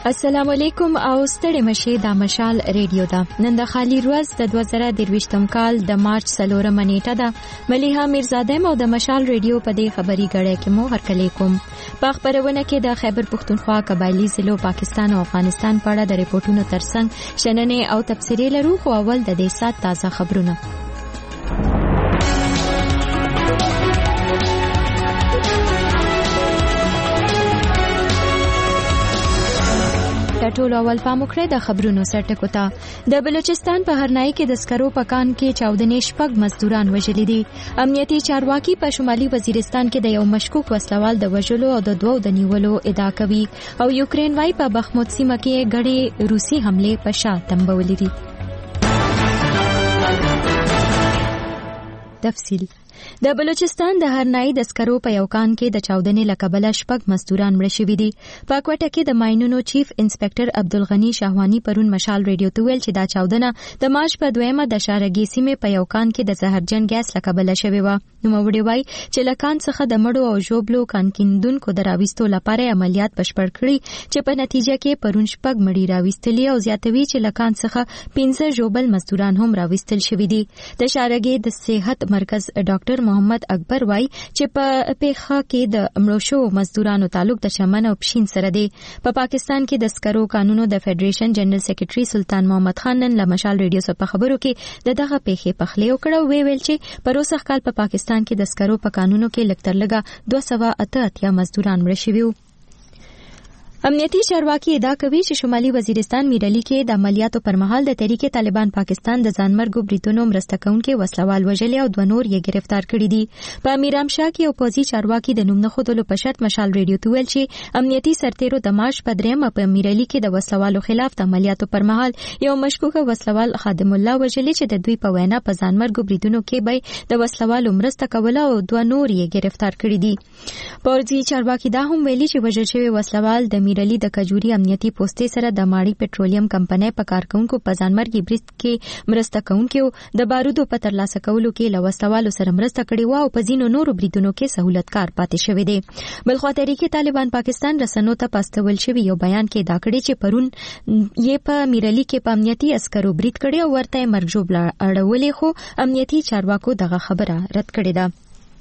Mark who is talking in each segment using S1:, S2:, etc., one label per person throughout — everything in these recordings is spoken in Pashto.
S1: السلام علیکم او ستړي مشه د مشال ریډیو دا نن د خالی روز د 2023م کال د مارچ 4 منېټه ده ملیحه میرزاده مو د مشال ریډیو په دې خبري غړې کې مو هرکلی کوم په خبرونه کې د خیبر پختونخوا قبایلی ضلعو پاکستان او افغانستان په اړه د ریپورتونو ترڅنګ شننې او تبصرې لرو خو اول د دې سات تازه خبرونه ټول اول پاموکړه د خبرونو سرټکو ته د بلوچستان په هرنای کې د سکرو پکان کې 14 شپږ مزدوران وژلي دي امنیتي چارواکي په شمالي وزیرستان کې د یو مشکوک وسلوال د وژلو او د دوو د نیولو ادعا کوي او یوکرين وايي په بخموت سیمه کې غړي روسي حمله په شا تنبولې دي تفصیل د بلوچستان د هرنای د سکرو په یو کان کې د چاودنې لکبله شپږ مزدوران مړه شوي دي په کوټه کې د ماینونو چیف انسپکټر عبدالغنی شاهوانی پرون مشال ریډیو ته ویل چې دا چاودنه د مارچ په 2مه د شارګي سیمې په یو کان کې د زهرجن ګیس لکبله شوی و نو وړي وای چې لکان څخه د مړو او ژوبلو کانکیندونکو د راويستو لپاره عملیات بشپړ کړي چې په نتیجه کې پرون شپږ مړي راويستلي او زیاتوي چې لکان څخه 15 ژوبل مزدوران هم راويستل شوي دي د شارګي د صحت مرکز ډاکټر محمد اکبر وای چې په پیخه کې د مړوشو مزدورانو تعلق د شمن او پښین سره دی په پاکستان کې د سکرو قانونو د فدریشن جنرال سیکریټري سلطان محمد خان نن له مشال ریډیو سره په خبرو کې دغه پیخه پخلی وکړه ویل چې په روسخ کال په پاکستان کې د سکرو په قانونو کې لکتر لګا 288 مزدوران مړه شوي امنیتي چارواکي ادعا کوي چې شمالي وزیرستان میرلی کې د عملیاتو پر مهال د تحریک طالبان پاکستان د ځانمرګو بریتونو مرسته کوونکي وسلوال وژلي او 2 نور یې گرفتار کړي دي په میرامشاه کې او پوزي چارواکي د نوم نه خودلو په شرط مشال ریډیو ته ویل چې امنیتي سرتیرو د مارچ په 3مه په میرلی کې د وسلوالو خلاف د عملیاتو پر مهال یو مشکوک وسلوال خادم الله وژلي چې د دوی په وینا په ځانمرګو بریتونو کې به د وسلوالو مرسته کوله او 2 نور یې گرفتار کړي دي پوزي چارواکي دا هم ویلي چې وژل شوی وسلوال د میرلی د کجوري امنیتي پوسټې سره د ماړی پټرولیم کمپنۍ په کارکونکو په ځانمرګي بریټ کې مرسته کوونکو د بارودو په ترلاسه کولو کې لوسوالو سره مرسته کړې و او په ځینو نورو بریټونو کې سہولتکار پاتې شوی دی بلخو تحریک طالبان پاکستان رسنو ته پاستول شوی یو بیان کې دا کړی چې پرون یې په میرلی کې په امنیتي عسکرو بریټ کړي او ورته مرجوب اړولې خو امنیتي چارواکو دغه خبره رد کړې ده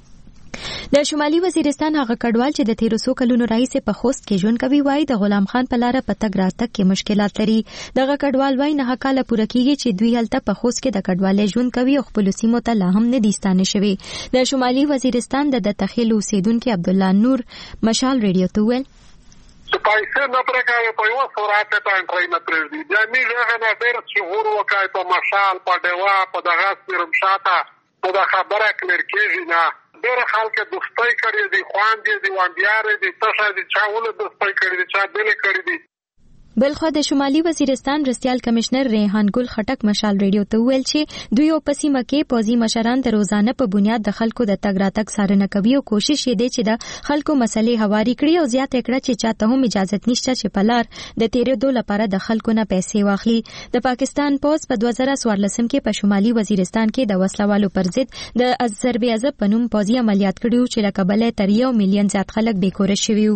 S1: د شمالي وزیرستان هغه کډوال چې د 1300 کلونو راهیسې په خوست کې ژوند کوي وایي د غلام خان په لار په تګ راتګ کې مشکلات لري دغه کډوال وایي نه کاله پوره کیږي چې دوی هلته په خوست کې د کډوالۍ ژوند کوي او خپل سیمو ته لا هم نه دي ستانه شوي د شمالي وزیرستان د تخیل اوسیدونکو عبد الله نور مشال ریډیو ته ویل
S2: پیسې نه پرګاوي په یو سورات ته انټری نه پرېږدي د میږه نه ډېر شعور وکای په مشال په دیوا په دغه سپرم شاته په دا خبره کلر کېږي نه ډېر خلک دوستۍ کړي دي خواندې دي وانډیارې دي تاسو دې چاونه دوستۍ کړي دي چا دل کړي دي
S1: بلخو د شمالي وزیرستان رسیال کمشنر ریحان ګل خټک مشال ریډیو ته ویل چې دوی په سیمه کې پوزي مشران د روزانه په بنیاد د خلکو د تګ راتګ څارنه کوي او کوشش یې دی چې د خلکو مسلې هواري کړي او زیات کړه چې چاته هم اجازه نشته چې په لار د تیرېدو لپاره د خلکو نه پیسې واخلي د پاکستان پوز په 2014 کې په شمالي وزیرستان کې د وسلوالو پر ضد د ضربې په نوم پوزي عملیات کړي چې لکبله تر 1 میلیون زیات خلک بیکور شوي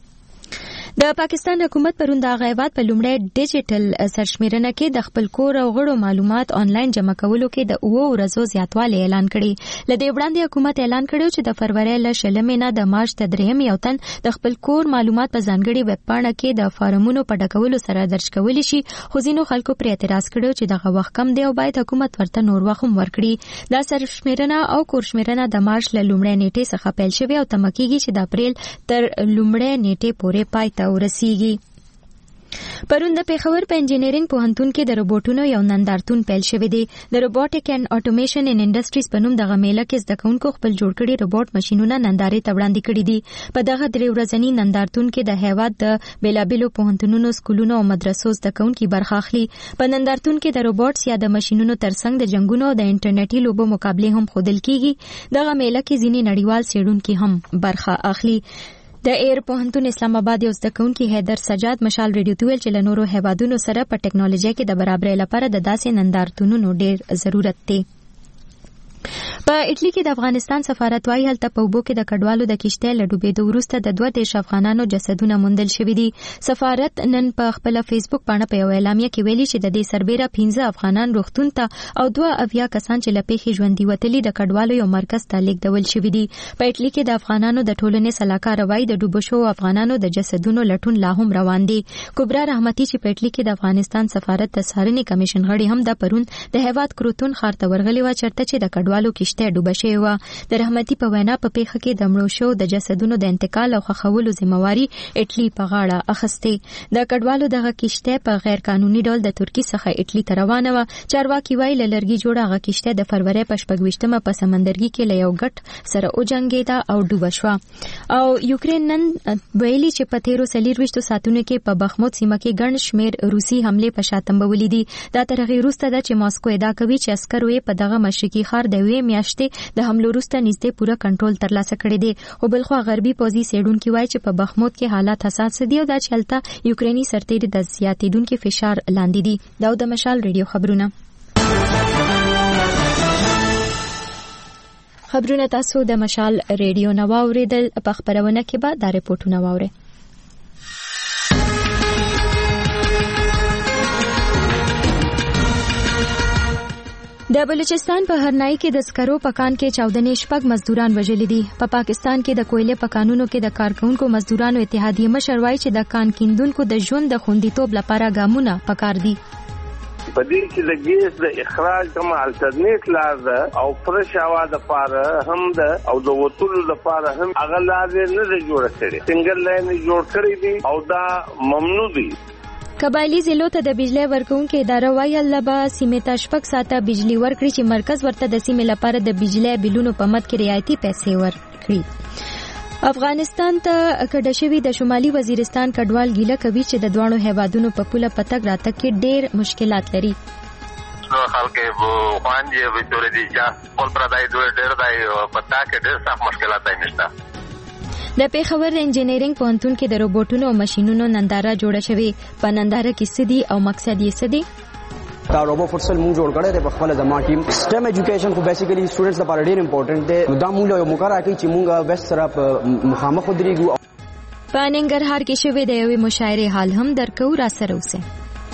S1: د پاکستان حکومت پرون د غیبات په لومړی ډیجیټل سرشمیرنه کې د خپل کور او غړو معلومات آنلاین جمع کولو کې د 9 ورځو زیاتوالی اعلان کړی لدې وړاندې حکومت اعلان کړی چې د فروری ل 16 نه د مارچ ته 3 یو تن د خپل کور معلومات په ځانګړي ویب پاڼه کې د فارمونو په ډکولو سره درج کولی شي خو ځینو خلکو پر اعتراض کړی چې دغه وخت کم دی او باید حکومت ورته نور وخت هم ورکړي دا سرشمیرنه او کورشمیرنه د مارچ ل لومړۍ نیټې څخه پیل شوه او تمکیږي چې د اپریل تر لومړۍ نیټې پورې پای ته ورسیږي پرون د پیښور په انجینرینګ پوهنتون کې د روبوټونو یو نندارتون پیل شوی دی د روبوټیک اینڈ اټومیشن ان انډستریز په نوم دغه میله کې زده کوونکو خپل جوړ کړي روبوټ ماشينونه نندارې ته وړاندې کړي دي په دغه 3 ورځنی نندارتون کې د هیواد د بیلابیلو پوهنتونونو سکولونو او مدرسو زده کوونکي برخه اخلي په نندارتون کې د روبوټس یا د ماشينونو ترڅنګ د جنگونو او د انټرنیټي لوبو مقابله هم ښودل کیږي دغه میله کې ځینې نړیوال څېړونکي هم برخه اخلي د ایر پوهنتون اسلام آباد یو زده کوونکی حیدر سجاد مشال ریډیو ته ویل چې له نورو هیوادونو سره په ټیکنالوژي کې د برابرۍ لپاره د داسې نندارتونونو ډېر ضرورت دی په اټلی کې د افغانستان سفارت وايي هلته په اوبو کې د کډوالو د کشتۍ له ډوبېدو وروسته د 32 افغانانو جسدونه موندل شوي دي. سفارت نن په خپل فیسبوک باندې په یو اعلامیه کې ویلي چې د دې سربېره 15 افغانان روغتون ته او 2 کسان چې له پیښې ژوندي وتلي د کډوالو یو مرکز ته لیږدول شوي دي. په اټلی کې د افغانانو د ټولنې سلاکار وايي د ډوبو شوو افغانانو د جسدونو لټون لا هم روان دي. کبرا رحمتي چې په اټلی کې د افغانستان سفارت د څارنې کمیشن غړي هم د پرون د هیواد کروتون ښار ته ورغلي و چرته چې د کډوالو کشتۍ ډوبه شوې وه. د رحمتي په وینا په پیښه کې د مړو شوو د جسدونو د انتقال او ښخولو ذمہواري اټلی په غاړه اخیستې. د کډوالو دغه کشتۍ په غیر قانوني ډول د ترکیې څخه اټلی ته روانه وه. چارواکي وایي له لرګي جوړه هغه کشتۍ د فروری په 26مه په سمندرګي کې له یو ګټ سره وجنګېده او ډوبه شوه. او یوکرین نن ویلي چې په تیرو 24 ساعتونو کې په بخموت سیمه کې ګڼ شمېر روسي حملې په شا تمبولې دي. دا تر هغې وروسته ده چې ماسکو ادعا کوي چې عسکرو یې په دغه مشرقي ښار د یوې میاشتې د حملو وروسته نږدې پوره کنټرول ترلاسه کړی دی. او بلخوا غربي پوځي څېړونکي وایي چې په بخموت کې حالات حساس دي او دا چې هلته یوکریني سرتېري د زیاتېدونکي فشار لاندې دي. دا د مشال ریډیو خبرونه تاسو د مشال ریډیو نو اوریدل. په خبرونه کې به دا رپورټونه واورئ. د بلوچستان په هرنای کې د سکرو پکان کې 14 شپږ مزدوران وژل دي. په پاکستان کې د کویلې پکانونو کې د کارکونکو مزدورانو اتحادیه مشر وایي چې د کان کیندونکو د ژوند د خوندیتوب لپاره ګامونه پکار دي.
S3: په دې کې د ګیس د اخراج کوم الټرنیټ لار ده او فرش هوا د پاره هم ده او د وټولو د پاره هم هغه لار نه جوړ کړي. سنگل لاین جوړ کړی دي او دا ممنوع دي.
S1: قبایلی ضلعو ته د بجلی ورکوونکو اداره وايي الله سیمې ته 6 ساعته بجلی ورکړي چې مرکز ورته د سیمې لپاره د بجلی بلونو په مد کې رعایتي پیسې ورکړي. افغانستان ته کډه شوي د شمالي وزیرستان کډوال ګیله کوي چې د دوانو هیوادونو په پوله پتک راتګ کې ډېر مشکلات لري.
S4: خلک خوانجې ویتورې دي چې خپل پردای ډېر دی پتا کې ډېر سخت مشکلات نشته.
S1: د پیښور انجینرینګ پوهنتون کې د روبوټونو او ماشینونو ننداره جوړه شوې. په ننداره کې څه دي او مقصد یې څه دی؟
S5: دا روبو فوټسل مونږ جوړ کړی دی په خپل د ما ټیم. سټم ایجوکیشن خو بیسیکلی سټوډنټس لپاره ډېر امپورټنټ دی. دا مونږ یو مقرره کوي چې مونږ ویسټ سره په مخامخ ودرېږو.
S1: په ننګرهار کې شوې د یوې مشاعرې حال هم درکو. را سره اوسئ.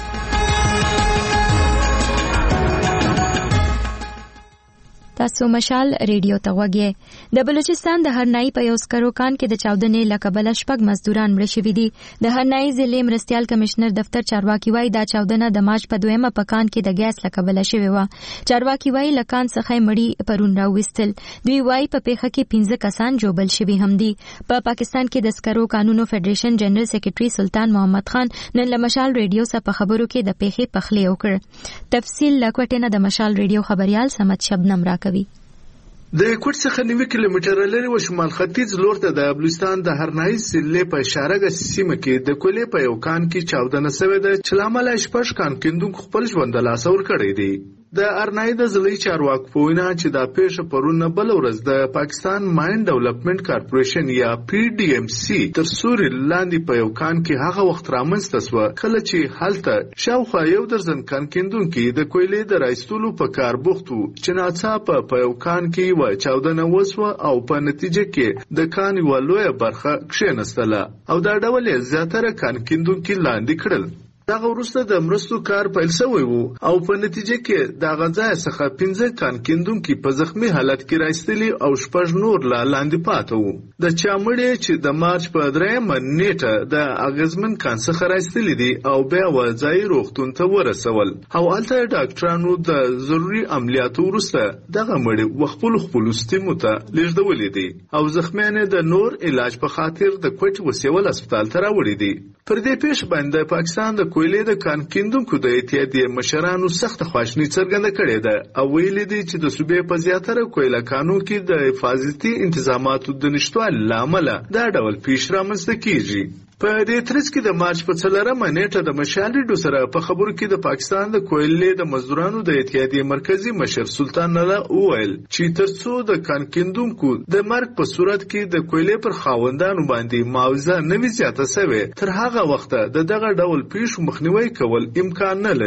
S1: تاسو مشال ریډیو ته غوږی. د بلوچستان د هرنای په یو سکرو کان کې د چاودنې له کبله 6 مزدوران مړه شوي دي. د هرنای ضلع مرستیال کمشنر دفتر چارواکي وایي دا چاودنه د مارچ په 2مه په کان کې د ګیس له کبله شوې وه. چارواکي وایي له کان څخه مړي پرون راوستل. دوی وایي په پیښه کې 15 کسان جوبل شوي هم دي. په پاکستان کې د سکرو قانونو فدریشن جنرال سیکریټري سلطان محمد خان نن له مشال ریډیو سره په خبرو کې د پیښې پخلی وکړ. تفصیل لکوټینه د مشال ریډیو خبريال سمت شبنم راکوي.
S6: د کوټ څخه 90 کیلومتره لري و شمال ختیځ لور ته د بلوچستان د هرنای ضلع په شارګه سیمه کې د کولې په یو کان کې چاودنه شوې ده چې لامل شپږ کان کیندونکو خپل ژوند له لاسه ورکړی دی. د ارنای د ضلعي چارواکو په وینا چې دا پیښه پرون بل ورځ د پاکستان ماین ډیولپمنٹ کارپوریشن یا PDMC تر سوري لاندې په یو کان کې هغه وخت رامنځته شو کله چې هلته شاوخوا یو درزن کان کیندونکو د کویلې د رایستولو په کار بوختو چې ناڅاپه په یو کان کې و چاودنه وسوه او په نتیجه کې د کان یو لوی برخه کښېنستله او دا ډول زیاتره کان کیندونکو لاندې کړل. دغه وروسته د مرستو کار پیل شوی وو او په نتیجه کې د غځای څخه 15 کان کیندونکو په زخمی حالت کې راستلي او شپږ نور لاندې پاتې وو. د چامړې چې د مارچ په 3مه نیټه د اغزمن کان څخه راستلي دي او بیا وځای روغتون ته ورسول او الته ډاکټرانو د ضروري عملیاتو وروسته دغه مړي خپل سیمو ته لیږدولې دي او زخمیان د نور علاج په خاطر د کوټ وسیول هسپتال ته راوړي دي. پر دې پیښ باندې پاکستان د کویلې د کان کیندونکو د اتحادیې مشرانو سخت خواشیني څرګنده کړې ده او ویلي دي چې د صوبې په زیاتره کویله کانو کې د حفاظتي انتظاماتو د نشټوالي له امله دا ډول پیښ رامنځته کیږي. په دې ترڅ کې د مارچ په 4مه نیټه د مشال ریډیو سره په خبرو کې د پاکستان د کویلې د مزدورانو د اتحادیې مرکزی مشر سلطان نلا وویل چې ترڅو د کان کیندونکو د مرګ په صورت کې د کویلې پر خاوندانو باندې معاوضه نه وي زیاته شوې تر هغه وخته د دغه ډول پیښو مخنیوي کول امکان نه لري.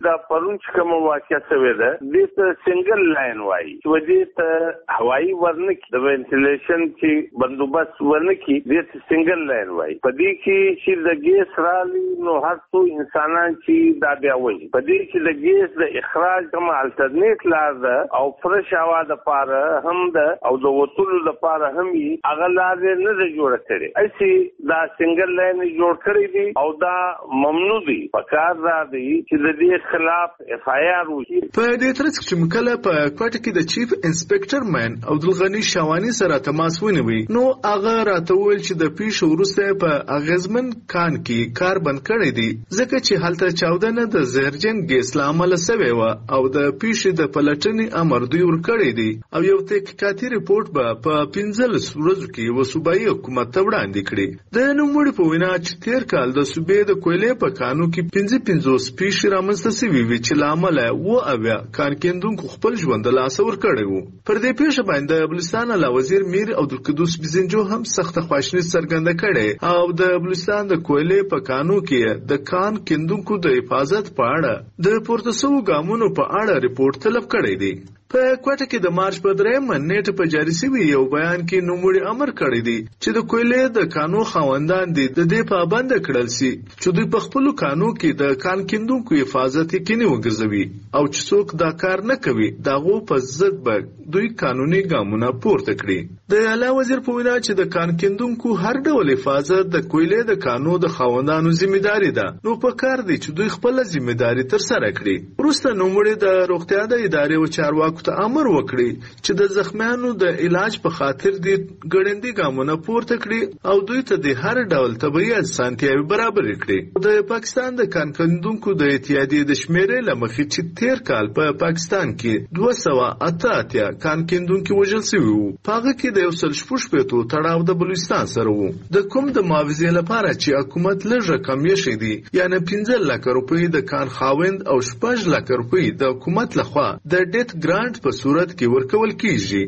S3: دا پرون چې کوم واقعه شوې ده دې ته سنگل لاین وایي چې دې ته هوایي ورنکي د وینټیلیشن چې بندوبست ورنکي دې ته سنگل لاین وایي. په دې کې چې د ګیس رالي نو هر څو انسانان چې دا بیا وایي په دې کې د ګیس د اخراج کوم الټرنیټ لار ده او فرش هوا د پاره هم ده او د وټولو د پاره هم یې هغه لار نه ده جوړه کړې. اسی دا سنگل لاین جوړ کړی دي او دا ممنوع دي. پکار دا دي چې د دې خلاف اف آی آر وشي.
S6: په دې ترڅ کې مکله په کوټه کې د چیف انسپکټر مین عبدالغنی شاوانی سره تماس ونیوي نو هغه راته ویل چې د پیښو وروسته په اغیزمن کان کې کار بند کړی دي ځکه چې هلته چاودنه د زهرجن ګیس له امله سوې وه او د پیښې د پلټنې امر دوی ورکړی دی او یو تحقیقاتي رپورټ به په 15 ورځو کې یوه صوبایي حکومت ته وړاندې کړي. د نوموړي په وینا چې تېر کال د صوبې د کویلې په کانو کې 55 پیښې رامنځته سوي وي چې له امله 78 کان کیندونکو خپل ژوند له لاسه ورکړی و. پر دې پیښه باندې د بلوچستان اعلی وزیر میر عبدالقدوس بیزنجو هم سخته خواشیني څرګنده کړې او د بلوچستان د کویلې په کانو کې د کان کیندونکو د حفاظت په اړه د پورته سوو ګامونو په اړه رپورټ طلب کړی دی. په کوټه کې د مارچ په 3 نیټه په جاری شوی یو بیان کې نوموړي امر کړی دی چې د کویلې د کانو خاوندان دي د دې پابند کړل سي چې دوی په خپل کانو کې د کان کیندونکو حفاظت یقیني وګرځوي او چې څوک دا کار نه کوي دغه په ضد به دوی قانوني ګامونه پورته کړي. د اعلی وزیر په وینا چې د کان کیندونکو هر ډول حفاظت د کویلې د کانو د خاوندانو ځمېداري ده نو په کار دی چې دوی خپل ځمېداري تر سره کړي. وروسته نوموړي د روغتیا د ادارې او چارواکو ته امر وکړي چې د زخمیانو د علاج په خاطر دي ګړندي ګامونه پورته کړي او دوی ته د هر ډول طبي اسانتیاوي برابر کړي. د پاکستان د کان کیندونکو د اتحادیې د شمیرې له مخې چې تیر کال په پاکستان کې 288 کان کیندونکو وژل شوي وو په هغه کې د 160 تړاو د بلوچستان سره وو. د کوم د معاوضې لپاره چې حکومت لږ رقم یې دی یعنی 15 لک روپۍ د کان خاوند او 6 لک روپۍ د حکومت لخوا د ډیت ګرانټ په صورت کې ورکول کیږي.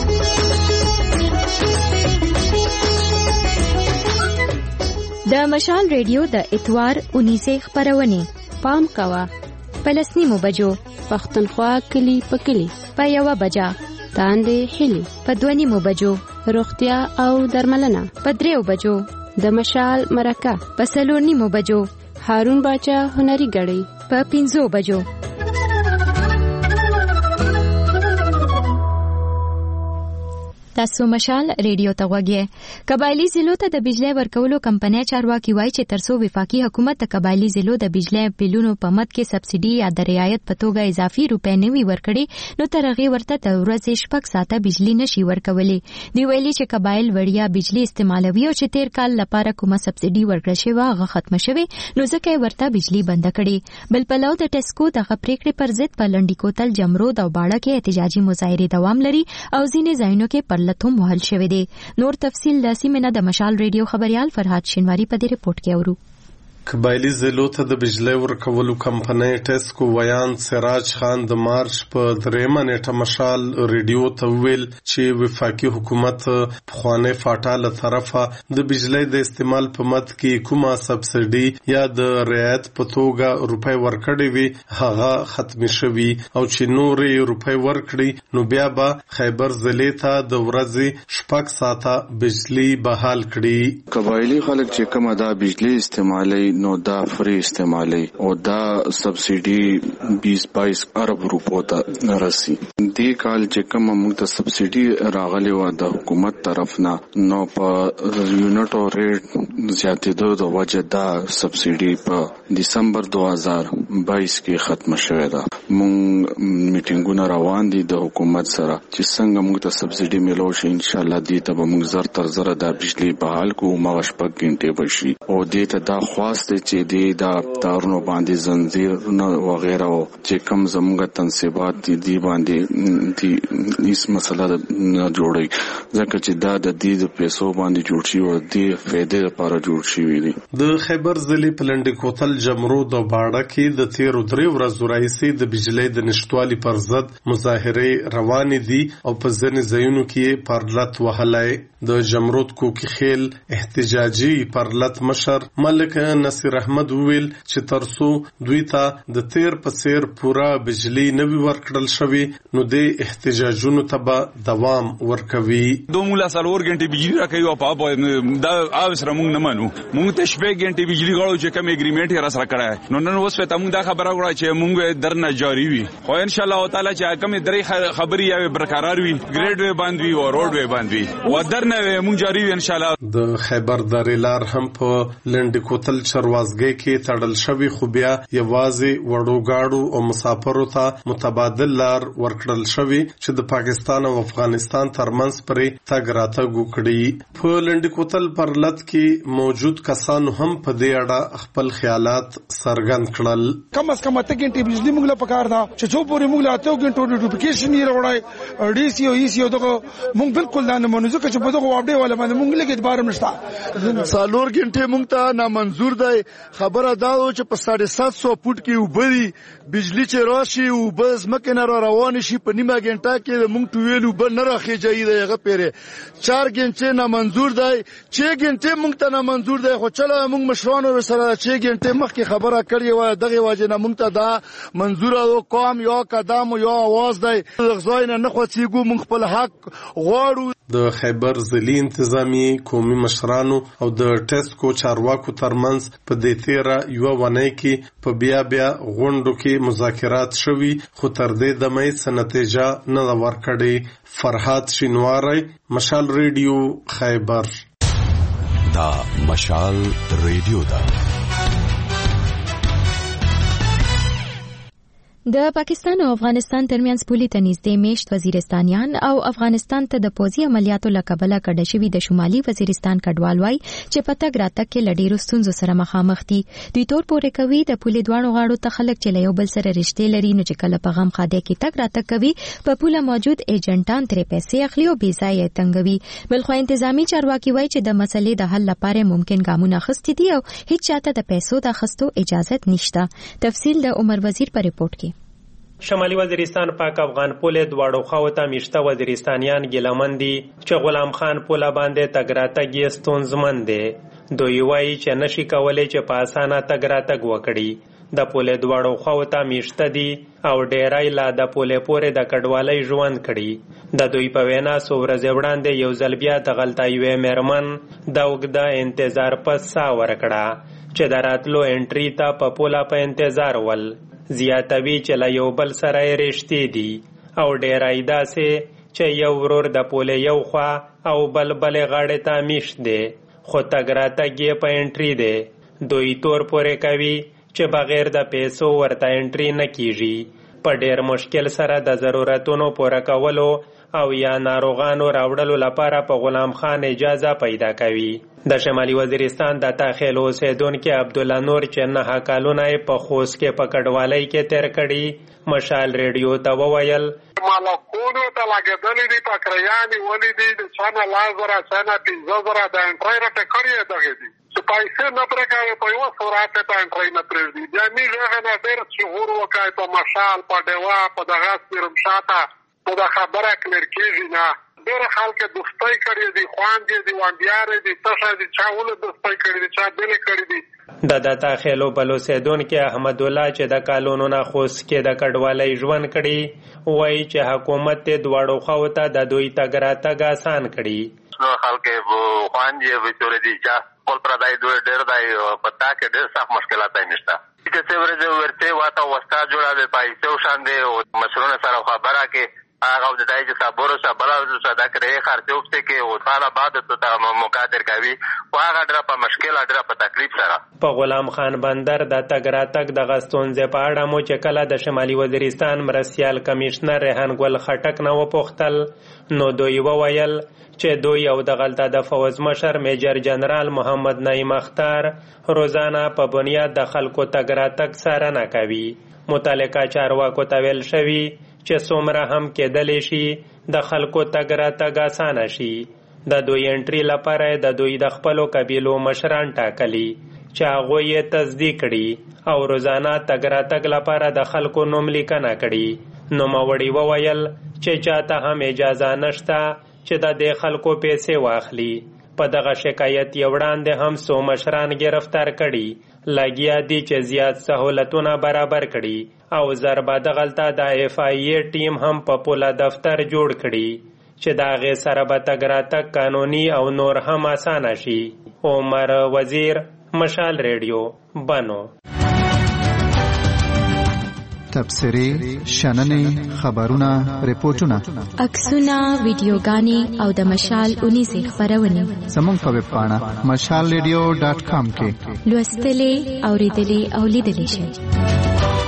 S1: د مشال ریډیو د اتوار 19 خبرونه
S7: پام کوا
S1: پلسنیمو بجو
S7: پختونخوا کلی په کلی
S1: په 1 بجا
S7: تاندې هلی
S1: په 2 بجو
S7: روغتیا او درملنه
S1: په 3 بجو
S7: د مشال مرکه
S1: په 4 بجو
S7: هارون باچا هنري غړي
S1: په 5 بجو. تاسو مشال ریډیو ته وګورئ. قبایلی ضلعو ته د بجلی ورکولو کمپنۍ چارواکي وایي چې ترڅو وفاقي حکومت د قبایلی ضلعو د بجلی بلونو په مد کې سبسیډي یا د رعایت په توګه اضافي روپۍ نه وي ورکړي نو تر هغې ورته د ورځې 6 ساعته بجلی نشي ورکولی. دوی ویلي چې قبایل وړیا بجلی استعمالوي او چې تیر کال لپاره کومه سبسیډي ورکړل شوې هغه ختمه شوې نو ځکه یې ورته بجلی بنده کړې. بل پلو د ټسکو دغه پریکړې پر ضد په لنډي کوتل جمرود او باړه کې احتجاجي مظاهرې دوام لري او ځینې ځایونو کې پر لتهم وهل شوی دی. نور تفصیل د سیمه د مشال ریډیو خبريال فرهاد شینواری په دې رپورت کې اورو.
S8: قبایلی ضلعو ته د بجلی ورکولو کمپنۍ ټسکو ویان سراج خان د مارچ په 3 نیټه مشال ریډیو ته ویل چې وفاقي حکومت پخوانی فاټا له طرفه د بجلی د استعمال په مد کې کومه سبسیډي یا د رعایت په توګه روپۍ ورکړې وي هغه ختمې شوي او چې نورې روپۍ ورکړي نو بیا به خیبر ضلع ته د ورځې 6 ساعته بجلی بحال کړي.
S9: قبایلی خلک چې کومه دا بجلی استعمالي نو دا فری استعمالي او دا سبسیډي 20-22 ارب روپو ته رسی. دې کال چې کوم موږ ته سبسیډي راغلی و د حکومت طرف نه نو په یونټ او ریټ زیاتېدو د وجه دا سبسیډي په دسمبر 2022 کې ختم شوه ده. موږ میټینګونه روان دي د حکومت سره چې څنګه موږ ته سبسیډي ملو شي ان شاء الله دې ته به موږ زر تر زر د بجلی بحال کوو مغه شپږ غنټې بشي او دې ته دا خاص چې دې دا تارونو باندې زنجیر وغیرہ چې کم زموږ تنصیبات دي باندې دي هیڅ مسله نه جوړي ځکه چې دا د دې د پیسو باندې جوړ شي او د فائدې لپاره جوړ شي وي.
S8: د خیبر ضلع پلنډ کوتل جمرود او باړه کې د تیرو 3 ورځو راهیسې د بجلی د نشټوالي پر ضد مظاهرې روانې دي او په ځینې ځایونو کې پرلت وهلی. د جمرود کوکي خیل احتجاجي پرلت مشر ملک نصیر احمد وویل چې ترڅو دوی ته د تیر په څیر پوره بجلی نه وي ورکړل شوی نو د احتجاجونو ته به دوام ورکوي.
S10: دومره 4 غنټې بجلی راکوي او په دا اوسره موږ نه منو. موږ ته 6 غنټې بجلی غواړو چې کوم اګریمنټ یې را سره کړی نو نن اوس ته موږ دا خبره وکړه چې موږ درنه جاری وي خو ان شاء الله تعالی چې کوم درې خبرې یا برقرار وي ګریډ وی باندې وي او روډ وی باندې وي و درنه موږ جاری وي ان شاء الله. د خیبر درې لار هم په لنډ کوتل چروازګي کې تړل شوی خو بیا یوازې وړوګاړو او مسافرو ته متبادل لار ورکړل شوی چې د پاکستان او افغانستان ترمنځ پرې تګ راتګ وکړي. په لنډ کوتل پرلت کې موجود کسانو هم په دې اړه خپل خیالات څرګند کړل.
S11: کم از کم 8 غنټې بجلی موږ له پکار دا چې څو پورې موږ له 8 غنټو نوټیفیکیشن یې راوړای ډي سی او ای سی او دغه موږ بالکل نه منو ځکه چې په دغه اپډیټ ولا باندې موږ لګید بارم نشتا.
S12: 4 غنټې موږ ته نامنظور دی. خبره دا و چې په 750 فوټ کې وبري بجلی چې راشي او بس مکه نه روان شي په نیمه غنټه کې موږ ټویل وب نه راخیږي دغه پیره 4 غنټې نامنظور دی. 6 غنټې موږ ته نامنظور دی خو چلو موږ مشرانو سره 6 غنټې مخکې خبره کړې و دغه واجب نه موږ ته دا منظور او قوم یا قدم یا आवाज دی غزاین نه خوڅیګو موږ خپل حق غواړو.
S8: د خیبر ضلعي انتظامی قومي مشرانو او د ټیسکو چارواکو ترمنځ په دې تیره یو ونې کې په بیا غونډو کې مذاکرات شوي خو تر دې دمه څه نتیجه نه ورکړې. فرحات شینواری، مشال ریډیو، خیبر.
S13: دا مشال ریډیو دا.
S1: د پاکستان او افغانستان ترمنځ پولي ته نږدې میشت وزیرستانیان او افغانستان ته د پوځي عملیاتو له کبله کډه شوي د شمالي وزیرستان کډوال وایي چې په تګ راتګ کې له ډېرو ستونزو سره مخامخ دي. دوی تور پورې کوي د پولې دواړو غاړو ته خلک چې له یو بل سره رشتې لري نو چې کله په غم خاده کې تګ راتګ کوي په پوله موجود ایجنټان ترې پیسې اخلي او بې ځایه تنګوي. بلخو انتظامی چارواکي وایي چې د مسلې د حل لپاره ممکن ګامونه اخیستي دي او هیڅ چاته د پیسو د اخیستو اجازه نشته. تفصیل د عمر وزیر په ریپورت کې.
S14: شمالي وزیرستان پاک افغان پولې دواړو خواو ته میشته وزیرستانیان ګیلمن دي چې غلام خان پوله باندې تګ راتګ یې ستونزمن دی. دوی وایي چې نشي کولی چې په اسانه تګ راتګ وکړي. د پولې دواړو خواو ته میشته دي او ډیری لا د پولې پورې د کډوالۍ ژوند کړي. د دوی په وینا څو ورځې وړاندې یو ځل بیا دغلته یوې میرمن د اوږده انتظار پس ساه ورکړه چې د راتلو انټري ته په پوله په انتظار ول. زیاتوي چې له یو بل سره یې رشتې دي او ډیری داسې چې یو ورور د پولې یو خوا او بلې غاړې ته میشت دی خو تګ راتګ یې په انټري دی. دوی تور پورې کوي چې بغیر د پیسو ورته انټري نه کیږي. په ډیر مشکل سره د ضرورتونو پوره کولو او یا ناروغانو راوړلو لپاره په غلام خان اجازه پیدا کوي. د شمالي وزیرستان د تاخیل اوسیدونکي عبدالله نور چې 9 کالونه په خوست کې په کډوالۍ کې تیر کړي مشال ریډیو ته وویل
S2: مالکونو ته لګېدلې دي پکریانې ولې دي د چا نه 10,000 چا نه 15,000 د انټرۍ راته کړې دغې دي چې پیسې نه پرې کوي په یوه سرعت ته انټرۍ نه پرېږدي. بیا موږ هغه نه ډېر شعور وکړی په مشال په ډیوا په دغسې رمشاته نو دا خبره کلیر کېږي نه. ډېر خلک دوستۍ کړي دي خویندې دي وانډیارې دي تشه دي چا ولې دوستۍ کړي دي چا بلې کړي دي.
S14: د تاخیلو بل اوسیدونکي احمد الله چې د کالونو نه خوست کې د کډوالۍ ژوند کړي وایي چې حکومت یې دواړو خواو ته د دوی تګ راتګ آسان کړي.
S4: نو خلک خویندې وچورې دي چا خپل پردی دوی ډېر دی په تا کې ډېر سخت مشکلات نشته. چې څه ورځې ورته واته وستا جوړه پیسې وشاندې او مشرونه سره خبره کې هغه د دای چې صبر او صبر او صدا کوي خرڅ وخت کې او تعالی بعد ته مقادر کوي او هغه ډېر په مشکل ډېر په تکلیف سره.
S14: په غلام خان بندر د تګ راتګ د غستونځ په اړه مو چې کله د شمالي وزیرستان مرستیال کمشنر ریحان ګل خټک نه وپوښتل نو دوی وویل چې دوی او د غلطه د فوز مشر میجر جنرال محمد نعیم اختر روزانه په بنیاد د خلکو تګ راتګ څارنه کوي. متعلقه چارواکو ته ویل شوي چې څومره هم کېدلی شي د خلکو تګ راتګ اسانه شي. د دوی انټري لپاره د دوی د خپلو قبیلو مشران ټاکلي چې هغوی یې تصدیق کړي او روزانه تګ راتګ لپاره د خلکو نوم لیکنه کړي. نوموړي وویل چې چاته هم اجازه نشته چې د دې خلکو پیسې واخلي. په دغه شکایت یې وړاندې هم څو مشران گرفتار کړي. لګیا دي چې زیات سهولتونه برابر کړي او ضربه دغلته د FIA ټیم هم په پوله دفتر جوړ کړي چې د هغې سره به تګ راتګ قانوني او نور هم اسانه شي. عمر وزیر، مشال ریډیو، بنو.
S15: تبصرې، شننې، خبرونه، ریپورتونه،
S1: عکسونه، ویډیوګانې او د مشال 19 خبرونه
S15: زموږ په ویب پاڼه mashalradio.com کې
S1: لوستلې، اوریدلې او لیدلې شئ.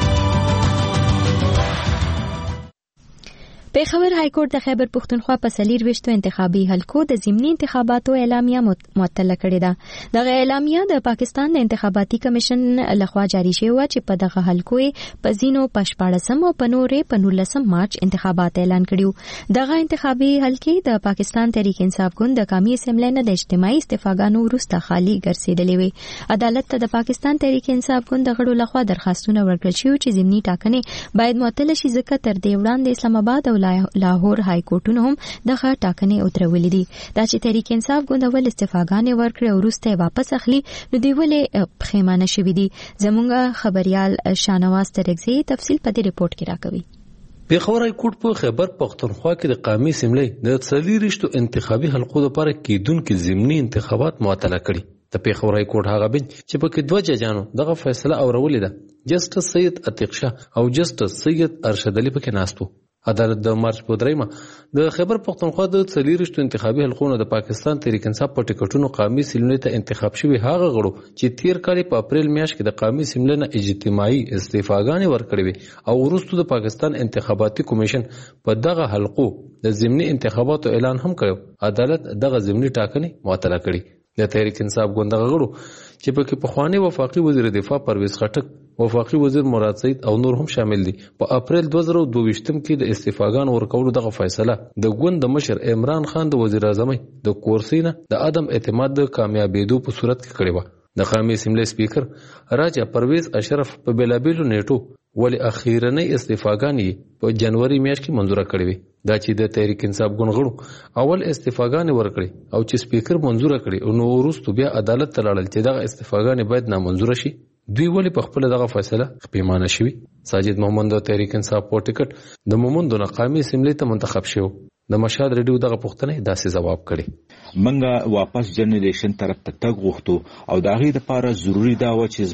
S1: پیښور های کورټ د خیبر پښتونخوا په 24 انتخابي حلقو د ضمني انتخاباتو اعلامیه معطله کړې ده. دغه اعلامیه د پاکستان د انتخاباتي کمیشن لخوا جاری شوې و چې په دغه حلقو په ځینو په 14 او په نورې په 19 مارچ انتخابات اعلان کړیو. دغه انتخابي حلقې د پاکستان تحریک انصاف ګوند د قومي اسمبلی نه د اجتماعي استفاګانو وروسته خالی ګرځېدلې وې. عدالت ته د پاکستان تحریک انصاف ګوند د غړو لخوا درخواستونه ورکړل شوي چې ضمني ټاکنې باید معطله شي، ځکه تر دې وړاندې اسلام آباد او لاهور های کورټونو هم دغه ټاکنې اترولې دي. دا چې تحریک انصاف ګوند اول استفاګانې ورکړې او وروسته واپس اخلي، نو دوی ولې پښیمانه شوي دي؟ زموږ خبريال شاهنواز ترکزی تفصیل په دې ریپورت کې راکوي.
S16: پیښور های کورټ په خیبر پښتونخوا کې د قومي اسمبلی د 24 انتخابي حلقو لپاره کېدونکو ضمني انتخابات معطله کړي. د پیښور های کورټ هغه بنچ چې په کې 2 ججانو دغه فیصله اورولې ده، جسټس سید عتیق شاه او جسټس سید ارشد علي پکې ناست وو. عدالت د مارچ په 3 د خیبر پښتونخوا د 24 انتخابي حلقونو د پاکستان تحریک انصاف په ټیکټونو قومي اسمبلی ته انتخاب شوي هغه غړو چې تیر کال په اپریل میاشت کې د قومي اسمبلی نه اجتماعي استعفاګانې ورکړې وي او وروسته د پاکستان انتخاباتي کمیشن په دغه حلقو د ضمني انتخاباتو اعلان هم کړو. عدالت دغه ضمني ټاکنې معطله کړي. د تحریک انصاف ګوند غړو چې په کې پخوانی وفاقي وزیر دفاع پرویز خټک، وفاقي وزیر مراد سعید او نور هم شامل دي. په اپریل 2022 کې د استعفاګانو ورکولو دغه فیصله د ګوند د مشر عمران خان د وزیر اعظم د کورسۍ نه د عدم اعتماد د کامیابېدو په صورت کې کړې وه. د قومي اسمبلی سپیکر راجا پرویز اشرف په بیلابیلو نیټو ولې اخیرنۍ استعفاګانې په جنوري میاشت کې منظوره کړې وې. دا چې د تحریک انصاف ګوند غړو اول استعفاګانې ورکړي او چې سپیکر منظوره کړي نو وروسته بیا عدالت ته لاړل چې دغه استعفاګانې باید نامنظوره شي. دوی ولې په خپل دغه فیصله پیمانه شوي؟ ساجد محمد د تحریک انصاف په ټیکټ د مومند د قومي اسمبلی ته منتخب شو. د مشهد ریډیو دغه پوښتنه داسې جواب کړي:
S17: منګه واپس جنریشن طرف ته تګ غوښتو او د هغې لپاره ضروري دا و چې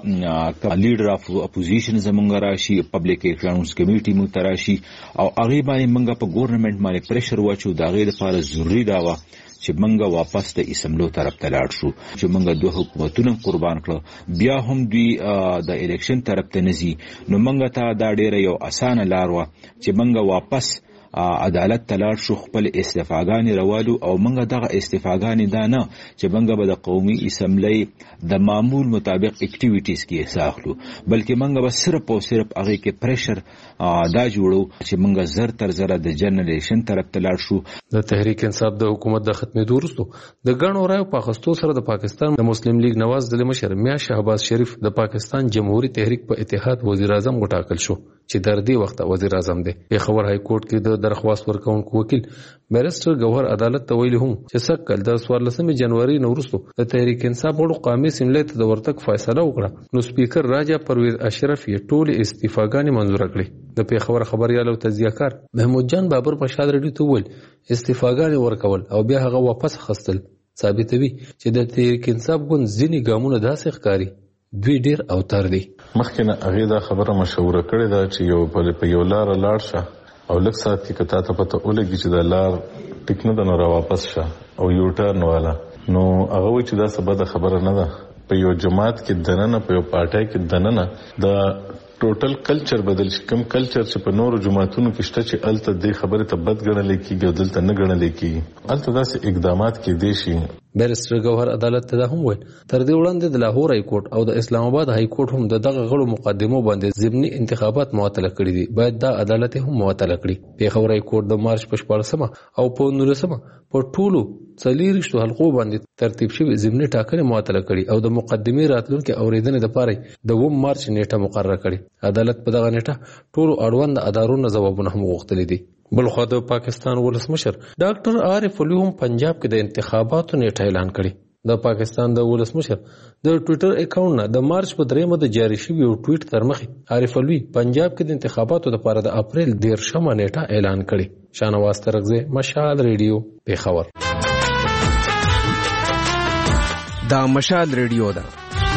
S17: زمونږ لیډر اف اپوزیشن زمونږ راشي، پبلک اکاونټس کمیټي موږ ته راشي او هغې باندې منګه په ګورنمنټ باندې پریشر واچو. د هغې لپاره ضروري دا و چې منګه واپس د اسمبلو طرف ته لاړ شو چې منګه 2 حکومتونه قربان کړو، بیا هم دوی د الیکشن طرف ته نزي. نو منګه ته دا ډیره یو اسانه لار و چې منګه واپس عدالت تلاړ شو، خپل استعفاګانې روالو او منګه دغه استعفاګانې دا نه چې منګه به د قومي اسمبلی د معمول مطابق اکټیویټیز کې ساخلو، بلکې منګه به صرف او صرف هغه کې پریشر دا جوړو چې منګه زر تر زره د جنریشن طرف ته لاړ شو.
S16: د تحریک انصاف د حکومت د ختمېدو وروسته د ګڼو رایو په اخیستو سره د پاکستان د مسلم لیگ نواز ډلې مشر میا شهباز شریف د پاکستان جمهوریت تحریک په اتحاد وزیر اعظم وټاکل شو چې در دې وخت وزیر اعظم دی. پیښور های کورټ کې د درخواست ورکونکو وکیل بیرسټر گوهر عدالت ته ویلي هم چې سکل د 14 جنوري نه وروسته د تحریک انصاف غړو قومي اسمبلی ته د ورتګ فیصله وکړه نو سپیکر راجا پرویز اشرف یې ټولې استعفاګانې منظوره کړې. د پیښور خبريال او تجزیه‌کار محمود جان بابر په شاد ریډیو ته ویل استعفاګانې ورکول او بیا هغه واپس خستل ثابتوي چې د تحریک انصاف ګوند ځینې ګامونه داسې ښکاري دوی ډیر اوتر دي.
S18: مخکې نه هغې دا خبره مشوره کړې ده چې یو په یو لاره لاړ شه او لږ ساعت کې که تا ته پته ولګي چې دا لار ټیک نه ده نو راواپس شه او یو ټرن واله. نو هغه وایي چې دا څه بده خبره نه ده. په یو جماعت کې دننه په یو پارټۍ کې دننه د ټوټل کلچر بدل شي. کوم کلچر چې په نورو جماعتونو کې شته چې الته دې خبره ته بد ګڼل کېږي او دلته نه ګڼل کېږي، الته داسې اقدامات کېدای شي
S16: بیرسټر ګوهر عدالت ته هم ویل تر دې وړاندې د لاهور های کورټ او د اسلام آباد های کورټ هم دغه غړو مقدمو باندې ضمني انتخابات معطل کړي دي، باید دا عدالت هم معطل کړي. پیښور های کورټ د مارچ په 14 او په 19 په ټولو 40 حلقو باندې ترتیب شوی ضمني ټاکنې معطل کړي او د مقدمې راتلونکي اوریدنې لپاره د 2 مارچ نیټه مقرره کړي. عدالت په دغه نیټه ټولو اړوند ادارو ځوابونه هم غوښتلي دي. بلخوا د پاکستان ولسمشر ډاکټر عارف علي هم پنجاب کې د انتخاباتو نیټه اعلان کړي. د پاکستان د ولسمشر د ټوئیټر اکاونټ نه د مارچ په 3 د جاری شوی یو ټویټ تر مخې عارف علي پنجاب کې د انتخاباتو لپاره د اپریل 13 نیټه اعلان کړي. شانواز ترغزه، مشال ریډیو، پیښور.
S19: دا مشال ریډیو ده.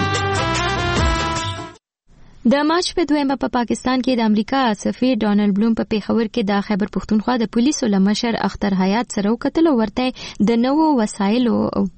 S1: د مارچ په 2 په پاکستان کې د امریکا سفیر ډانلډ بلوم په پیښور کې د خیبر پښتونخوا د پولیسو لمشر اختر حیات سره وکتل او ورته د نوو وسایلو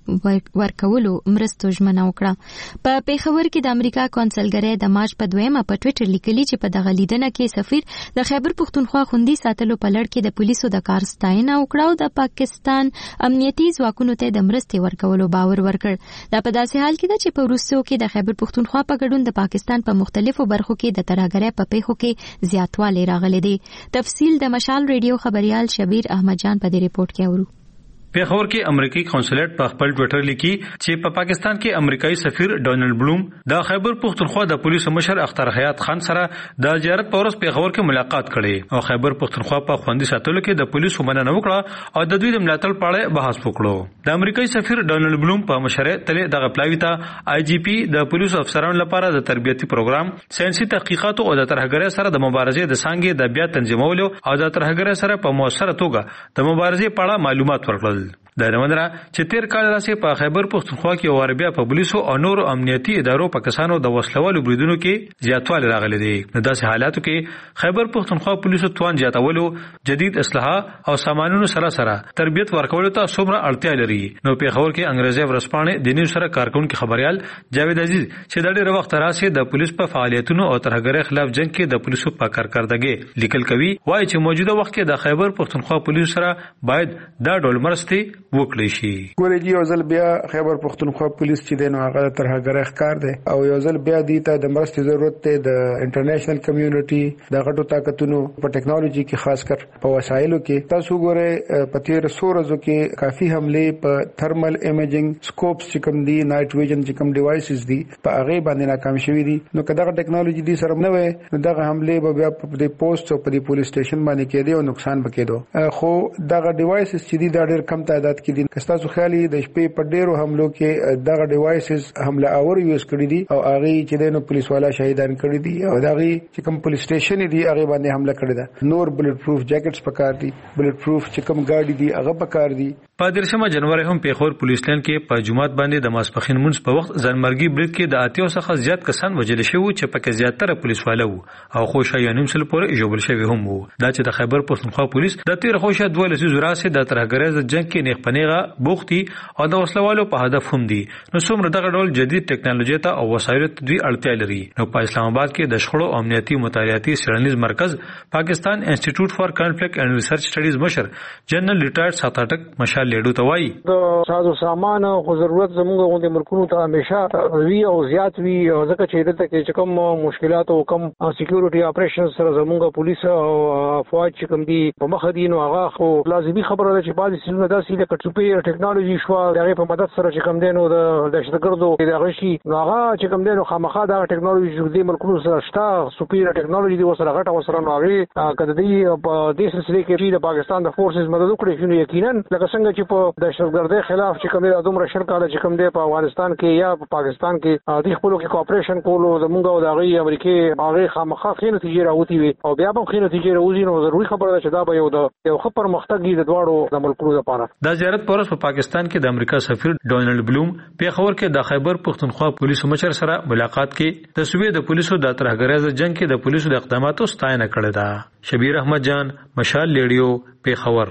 S1: ورکولو مرستو ژمنه وکړه. په پیښور کې د امریکا کونسلګرۍ د مارچ په 2 په ټوئیټر لیکلي چې په دغه لیدنه کې سفیر د خیبر پښتونخوا خوندي ساتلو په لړ کې د پولیسو د کار ستاینه وکړه او د پاکستان امنیتي ځواکونو ته د مرستې ورکولو باور ورکړ. دا په داسې حال کې ده چې په وروستیو کې د خیبر پښتونخوا په ګډون د پاکستان په مختلفو برخو کې د ترهګرۍ په پیښو کې زیاتوالی راغلی دی. تفصیل د مشال ریډیو خبريال شبیر احمد جان په دې ریپورت کې اورو.
S20: پیښور کې امریکایي قونسلیټ په خپل ټوئیټر لیکي چې په پاکستان کې امریکایي سفیر ډانلډ بلوم د خیبر پښتونخوا د پولیسو مشر اختر حیات خان سره د زیارت په ورځ پیښور کې ملاقات کړي او خیبر پښتونخوا په خوندي ساتلو کې د پولیسو مننه وکړه او د دوی د ملاتړ په اړه بحث وکړو. د امریکایي سفیر ډانلډ بلوم په مشره تل دغه پلاوی ته آی جی پی د پولیسو افسرانو لپاره د تربیتي پروګرام، ساينسي تحقیقاتو او د ترهګرۍ سره د مبارزې د څنګه د بیا تنظیمولو او د ترهګرۍ سره په موثره توګه د مبارزې په اړه معلومات ورکړل. د نوندره چې تیر کال راځي په خیبر پښتونخوا کې وربیا په پولیسو او نور امنیتي ادارو په کسانو د وسلوالو بریدونو کې زیاتوالی راغلی دی. د داسې حالاتو کې خیبر پښتونخوا پولیسو توان زیاتولو، جدید اصلاحات او سامانونو سره تربیت ورکولو ته څومره اړتیا لري. نو پیښور کې انګریزي ورسپانې د نیو سره کارکونکو خبريال جاوید عزیز چې د ډېر وخت راځي د پولیس په فعالیتونو او ترهګرۍ خلاف جنگ کې د پولیسو په کارکردګي لیکل کوي، وایي چې موجوده وخت کې د خیبر پښتونخوا پولیسو سره باید دا ډول مرستې وکړي شي.
S21: ګورې یو ځل بیا خیبر پښتونخوا پولیس چې دین هغه ترهګرۍ ښکار دی او یو ځل بیا دی ته د مرستې ضرورت دی د انټرنیشنل کمیونټي د غټو طاقتونو په ټیکنالوژي کې خاص کر په وسایلو کې. تاسو ګورې په تیر سورزو کې کافي حمله په تھرمل ایمیجنګ سکوپس چې کوم دی، نایټ ویژن چې کوم ډیوایسز دي په هغه باندې ناکام شوي دي. نو کله ټیکنالوژي دي سره نه وي نو دغه حمله به بیا په دې پوسټ او په دې پولیس سټیشن باندې کېدی او نقصان وکړي. خو دغه ډیوایسز چې دي دا ډېر کم تعداد کې دي. کستاسو خیالي د شپې په ډیرو حملو کې دغه ډیوایسز حمله اور یوز کړی دي او هغه چې دینو پولیس والا شهیدان کړی دي او دغه چې کوم پولیس سټیشن دي هغه باندې حمله کړی ده. نور بلټ پروف جاکټس پکار دي، بلټ پروف چې کوم گاډي دي هغه پکار دي.
S20: په 13 جنوري هم پیښور پولیس لین کې په جمعات باندې د ماسپخین مونږ په وخت ځانمرګي برید کې د اتیو څخه زیات کسان وژل شوي چې پکې زیاتره پولیس والو او خوشا یانیم سل پورې جوړل شوی هم وو. دا چې د خیبر پښتونخوا پولیس د تیر خوشا 12 زوراسه د ترهګرۍ د جنگ کې نېخپنیغه بوختي او د وسلوالو په هدف هم دي. نو څومره دغه ډول جدید ټکنالوژي ته او وسایلو ته دوی اړتیا لري. نو په اسلام آباد کې د شخړو امنیتي مطالعاتي څېړنیز مرکز پاکستان انسټیټیوټ فار کانفلیکټ اینڈ ریسرچ سټډیز مشر جنرال ریټایرډ ساتاټک مشال لیډو ته وایي
S22: د ساز او سامان او ضرورت زموږ غونډې ملکونو ته همیشه وی او زیات وی ځکه چې دلته کې کوم مشکلات او کم سکیورټي اپریشن سره زموږ پولیس او افواج چې کوم دي په مخ دي نو هغه خو لازمي خبره ده چې بعضی سیمه داسې د کټوپي ټیکنالوژي شو دغه په مدد سره چې کوم دي نو د دهشتګردو دغه شي هغه چې کوم دي نو خامخا د ټیکنالوژي چې د ملکونو سره شته سپیر ټیکنالوژي دی وسره غټه وسره نو هغه کده دی په دې سلسله کې د پاکستان د فورسز مدد وکړي شنو یقینا لکه څنګه چې په دهشتګردۍ خلاف چې کوم دی دومره شر کاله چې کوم دی په افغانستان کې یا په پاکستان کې د خپلو کې کوآپریشن کولو زمونږ او د هغې امریکې هغې خامخا ښې نتیجې راوتې وي او بیا به هم ښې نتیجې راوځي نو ضروري خبره ده چې دا به یو ښه پرمختګ وي د دواړو د ملکونو لپاره.
S20: دا زیارت په ورځ په پاکستان کې د امریکا سفیر ډانلډ بلوم پیښور کې د خیبر پښتونخوا پولیسو مشر سره ملاقات کې د صوبې د پولیسو د ترهګرۍ جنگ کې د پولیسو د اقداماتو ستاینه کړې ده. شبیر احمد جان، مشال لیډیو، پیښور.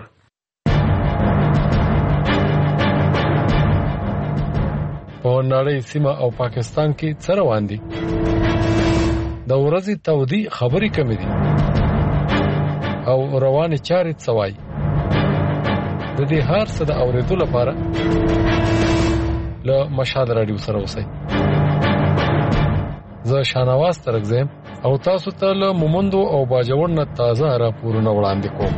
S16: په نړۍ سیمه او پاکستان کې څه روان دي؟ د ورځې تودي خبرې کمې دي او روانې چارې څه وایي؟ د دې هر څه د اورېدو لپاره
S3: له مشال رادیو سره اوسئ. زه شانواز ترغزم او تاسو ته له مومندو او باجوړ نه تازه راپورونه وړاندې کوم.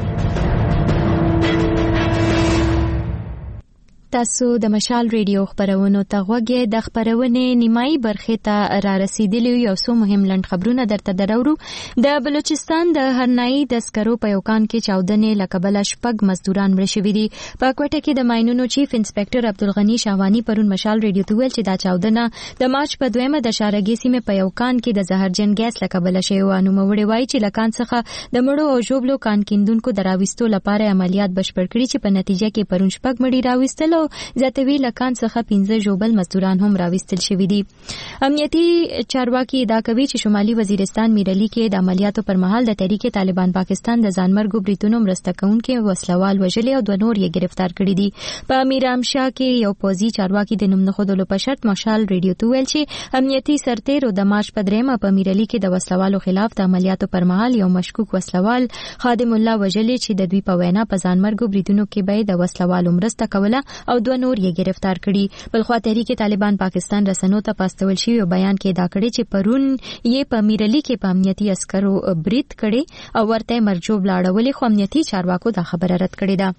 S1: تاسو د مشال ریډیو خبرونو ته غوږی د خبرونې نیمایي برخې ته را رسیدلی یو څو مهم لنډ خبرونه درته درورو. د بلوچستان د هرنایي د سکرو په یو کان کې چاودنې له کبله 6 مزدوران مړه شوي دي. په کوټه کې د ماینونو چیف انسپکټر عبدالغنی شاهوانی پرون مشال ریډیو ته ویل چې دا چاودنه د مارچ په 2 د شارګي سیمه په یو کان کې د زهرجن ګیس له کبله شوی و. نوموړي وایي چې له کان څخه د مړو او ژوبلو کان کیندونکو د راوستو لپاره عملیات بشپړ کړي چې په نتیجه کې پرون 6 مړي راوستل او ذاتوی لکان څخه 15 ژوبل مزدوران هم راوستل شوي دي. امنیتي چارواکي دا کوي چې شمالي وزیرستان میرلی کې د عملیاتو پر مهال د تحریک طالبان پاکستان د ځانمرګو بریتونو مرسته کوونکي وسلوال وژلي او 2 نور یې گرفتار کړي دي. په میرامشاه کې یو پوزي چارواکي د نوم نه خودلو په شرط مشال ریډیو ته ویل چې امنیتي سرتیرو د مارچ په 3 په میرلی کې د وسلوالو خلاف د عملیاتو پر مهال یو مشکوک وسلوال خادم الله وژلي چې د دوی په وینا په ځانمرګو بریتونو کې به د وسلوالو مرسته کوله او 2 نور یې گرفتار کړي. بلخوا تحریک طالبان پاکستان رسنیو ته پاستول شوی بیان کې دا کړی چې پرون یې په میرلی کې په امنیتي عسکرو برید کړي او ورته مرجوب لاړولې، خو امنیتي چارواکو دا خبره رد کړې ده.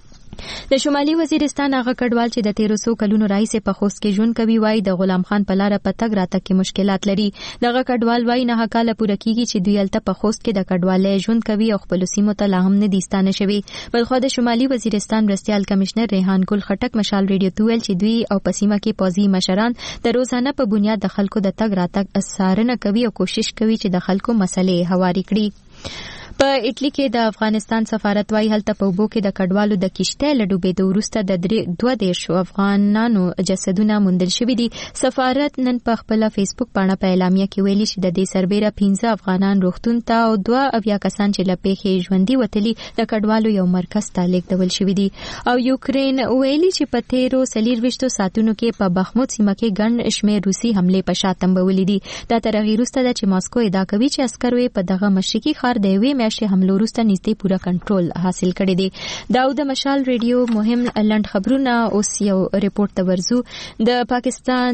S1: د شمالي وزیرستان هغه کډوال چې د 1300 کلونو راهیسې په خوست کې ژوند کوي وایي د غلام خان په لار په تګ راتګ کې مشکلات لري. دغه کډوال وایي نه کاله پوره کیږي چې دوی الته په خوست کې د کډوالۍ ژوند کوي او خپل سیمو ته لا هم نه دي ستانه شوي. بلخو د شمالي وزیرستان مرستیال کمشنر ریحان ګل خټک مشال ریډیو ته ویل چې دوی او په سیمه کې پوځي مشران د روزانه په بنیاد د خلکو د تګ راتګ څارنه کوي او کوشش کوي چې د خلکو مسلې هواري کړي. په اټلی کې د افغانستان سفارت وايي هلته په اوبو کې د کډوالو د کشته له ډوبېدو وروسته د 2 افغانانو جسدونه موندل شوي دي. سفارت نن په خپل فیسبوک باندې په اعلامیه کې ویلي چې د دې سربېره 15 افغانان روغتون ته او 2 اویا کسان چې له پیښې ژوندي وتلي د کډوالو یو مرکز ته لیږدول شوي دي. او یوکرين ویلي چې په 13 ساعتونو کې په بخموت سیمه کې ګڼ شمېر روسي حمله په شا تنبولې دي. دا تر هغې وروسته ده چې ماسکو ادعا کوي چې عسکرو په دغه مشرقي ښار د یوې میاشتې حملو وروسته نږدې پوره کنټرول حاصل کړی دی. دا د مشال ریډیو مهم لنډ خبرونه. اوس یو ریپورت ته ورځو. د پاکستان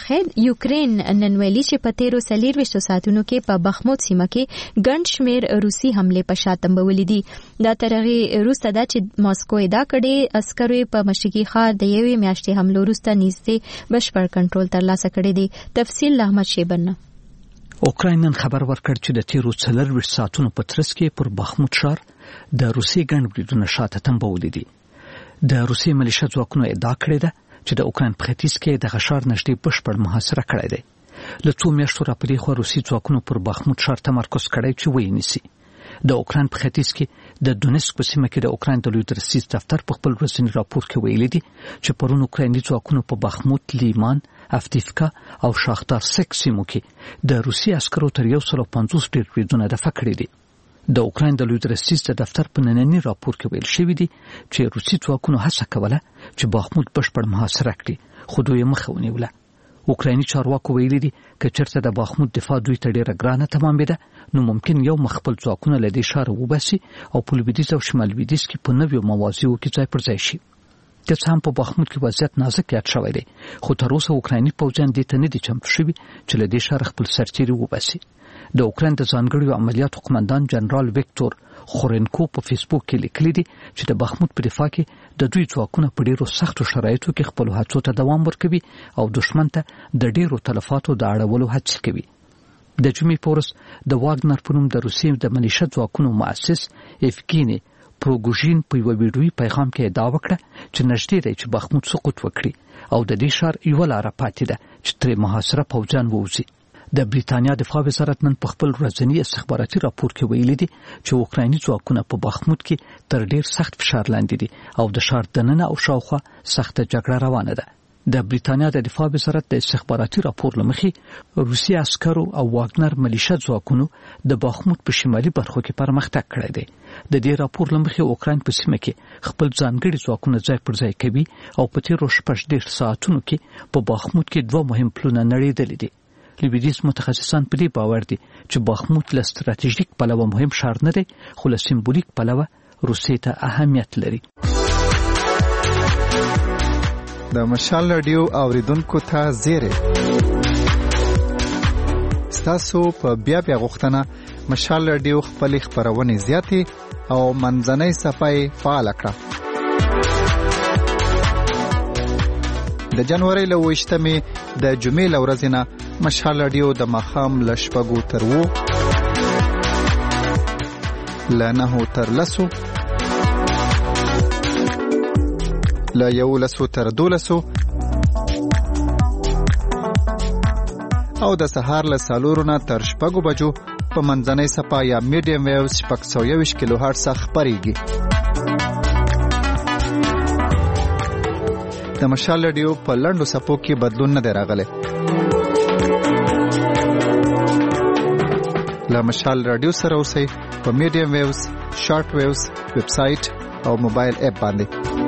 S1: یوکرين نن ویلي چې په 13 ساعتونو کې په بخموت سیمه کې ګڼ شمېر روسي حمله په شا تنبولې دي. دا تر هغې وروسته ده چې ماسکو ادعا کړې عسکرو په مشرقي ښار د یوې میاشتې حملو وروسته نږدې بشپړ کنټرول ترلاسه کړی دی. تفصیل احمد شیبنه.
S5: اوکراین نن خبر ورکړ چې د 13 ساعتونو په ترڅ کې پر بخموت ښار د روسي ګڼ بریدونه شاته تنبولې دي. د روسي ملیشه ځواکونو ادعا کړې ده چې د اوکراین په ختیځ کې د ښار نږدې بشپړ محاصره کړی دی. له څو میاشتو راپدې خو روسي ځواکونو پر بخموت ښار تمرکز کړی چې ونیسي. د اوکراین په ختیځ کې د دونیسک په سیمه کې د اوکراین د لوی درسیز دفتر په خپل ورځني راپور کې ویلي دي چې پرون اوکرایني ځواکونو په بخموت، لیمان، افدیفکا او شاختار سک سیمو کې د روسي عسکرو تر 150 ډیر بریدونه دفع کړي دي. د اوکراین د لوی درسیز دفتر په ننني راپور کې ویل شوی دی چې روسي ځواکونو هڅه کوله چې بخموت بشپړ محاصره کړي، خو دوی مخه ونیوله. اوکرایني چارواکو ویلي دي که چېرته د بخموت دفاع دوی ته ډیره ګرانه تمامېده نو ممکن یو مخ خپل ځواکونه له دې ښاره وباسي او په لویدیځ او شمال لویدیځ کې په نویو مواضعو کې ځای پر ځای شي. که څه هم په بخموت کې وضعیت نازک یاد شوی دی، خو تر اوسه اوکرایني پوځیان دې ته نه دي چمتو شوي چې له دې ښاره خپل سرتیري وباسي. د اوکراین د ځانګړیو عملیاتو قمندان جنرال ویکتور خورنکو په فیسبوک کې لیکلي دي چې د بخموت په دفاع کې د دوی ځواکونه په ډیرو سختو شرایطو کې خپل هڅو ته دوام ورکوي او دښمن ته د ډیرو تلفاتو د اړولو هڅه کوي. د جمعې په ورځ د واګنر په نوم د روسیې د ملیشه ځواکونو مؤسس ایفګینی پروګوژین په یو ویډیویي پیغام کې ادعا وکړه چې نږدې دی چې بخموت سقوط وکړي او د دې ښار یوه لاره پاتې ده چې ترې محاصره پوځیان ووځي. د بریتانیا دفاع وزارت نن په خپل ورځني استخباراتي راپور کې ویلي دي چې اوکرایني ځواکونه په بخموت کې تر ډیر سخت فشار لاندې دي او د ښار دننه او شاوخوا سخته جګړه روانه ده. د بریتانیا د دفاع وزارت د استخباراتي راپور لمخې روسي عسکرو او واګنر ملیشه ځواکونو د بخموت په شمالي برخو کې پرمختګ کړی دی. د دې راپور لمخې اوکراین په سیمه کې خپل ځانګړي ځواکونه ځای پر ځای کوي او په تیرو 18 ساعتونو کې په بخموت کې 2 مهم پلونه نړیدلي دي. لویدیځ متخصصان په دې باور دي چې بخموت له ستراتیژیک پلوه مهم ښار نه دی، خو له سمبولیک پلوه روسیې ته اهمیت لري.
S15: د مشال رادیو اوریدونکو ته زیری تاسو په بیا غوښتنه مشال رادیو خپل خبرونه زیاتې او منځنۍ صفحه فعال کړه. د جنوري له 28مې د جمعې له ورځې نه مشال رادیو د ماښام له 6 تر 9 له 9 تر 10 له 11 تر 12 او د سهار له 4 نه تر 6 بجو په منځنۍ صفحه یا میډیم ویوز 621 کیلو هرتز خبريږي. د مشال رادیو په لنډو صفو کې بدلون نه راغلی. له مشال رادیو سره اوسئ په میډیم ویوز، شارټ ویوز، ویب سټ او موبایل اپ باندې.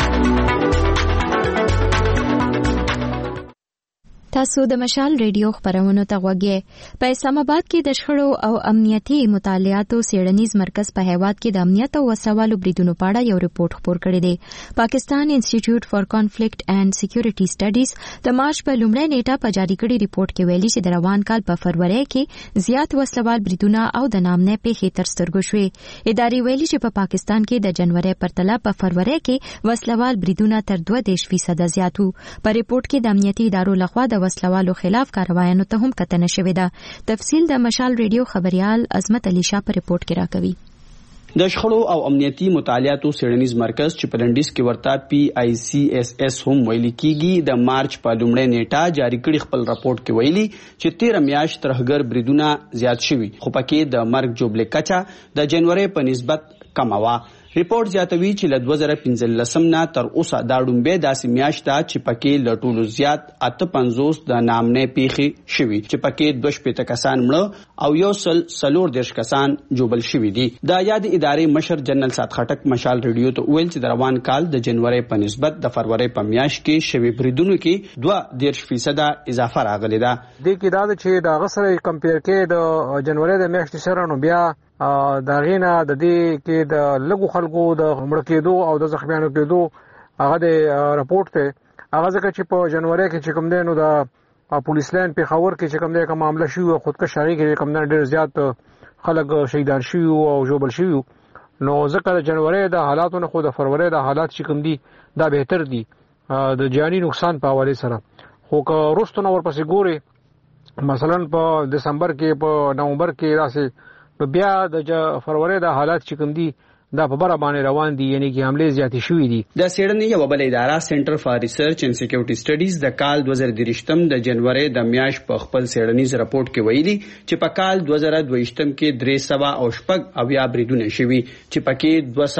S1: تاسو د مشال ریډیو خبرونو ته غوږی. په اسلام آباد کې د شخړو او امنیتي مطالعاتو څېړنیز مرکز په هیواد کې د امنیت او وسوالو بریدونو په اړه یو ریپورت خپور کړی دی. پاکستان انسټیټیوټ فار کانفلیکټ اینڈ سکیورټي سټډیز د مارچ په لومړۍ نیټه په جاری کړي ریپورت کې ویلي چې د روان کال په فروری کې زیات وسلوال بریدونه او د نامنه پیښې تر سترګو شوې. ادارې ویلي چې په پاکستان کې د جنوري پرتله په فروری کې وسلوال بریدونه تر 2% زیات وو. په ریپورت کې د امنیتي ادارو لخوا د وسلوالو خلاف کاروایانو ته هم کتنه شوې ده. تفصیل د مشال ریډیو خبريال عظمت علي شاه په ریپورت کې راکوي.
S6: د شخړو او امنیتي مطالعاتو څېړنیز مرکز چې په لنډیز کې ورته PICSS هم ویل کیږي د مارچ په لومړۍ نیټه جاری کړي خپل راپورټ کې ویلي چې 13 میاشت ترهګر بریدونه زیات شوي، خو پکې د مرګ جوړلې کچه د جنوري په نسبت کم وه. ریپورت زیاتوي چې له 2015 نه تر اوسه دا ډومبه داسې میاشت ده چې پکې له ټولو زیات 58 د نامنه پیښې شوي، چې پکې 2 کسان مړه او 140 کسان جوبل شوي دي. د یاد ادارې مشر جنرال سات خټک مشال ریډیو ته ویل چې د روان کال د جنوري په نسبت د فروری په میاشت کې شوي بریدونو کې 2% اضافه راغلی ده.
S22: د کې دا چې د غسر کمپیر کې د جنوري د میاشتې سره نو بیا دا غینا د دې کې د لګو خلکو د مړ کېدو او د زخمیانو کېدو هغه د راپورټ ته هغه ځکه چې په جنوري کې چې کوم دی نو د پولیس لاین په خبر کې چې کوم دی کوم معاملې شو خودکشي کې کوم نه ډېر زیات خلک شهیدان شي او جوبل شي، نو ځکه د جنوري د حالاتو نه خو د فروری د حالات چې کوم دي دا بهتر دي د جاني نقصان په حواله سره. خو که وروسته نو ورپسې ګوري مثلا په دسمبر کې په نومبر کې راسي بیا د فروری د حالات چې کوم دي دا په بره باندې روان دي، یعنی کې حمله زیاتې شوې دي.
S6: د سیډنی یو بل اداره سنټر فار ریسرچ اینڈ سکیورټي سټډیز د کال 2023 د جنوري د میاشت په خپل سیډنیز راپورټ کې ویلي چې په کال 2022 کې 308 بریدونه شوي، چې پکې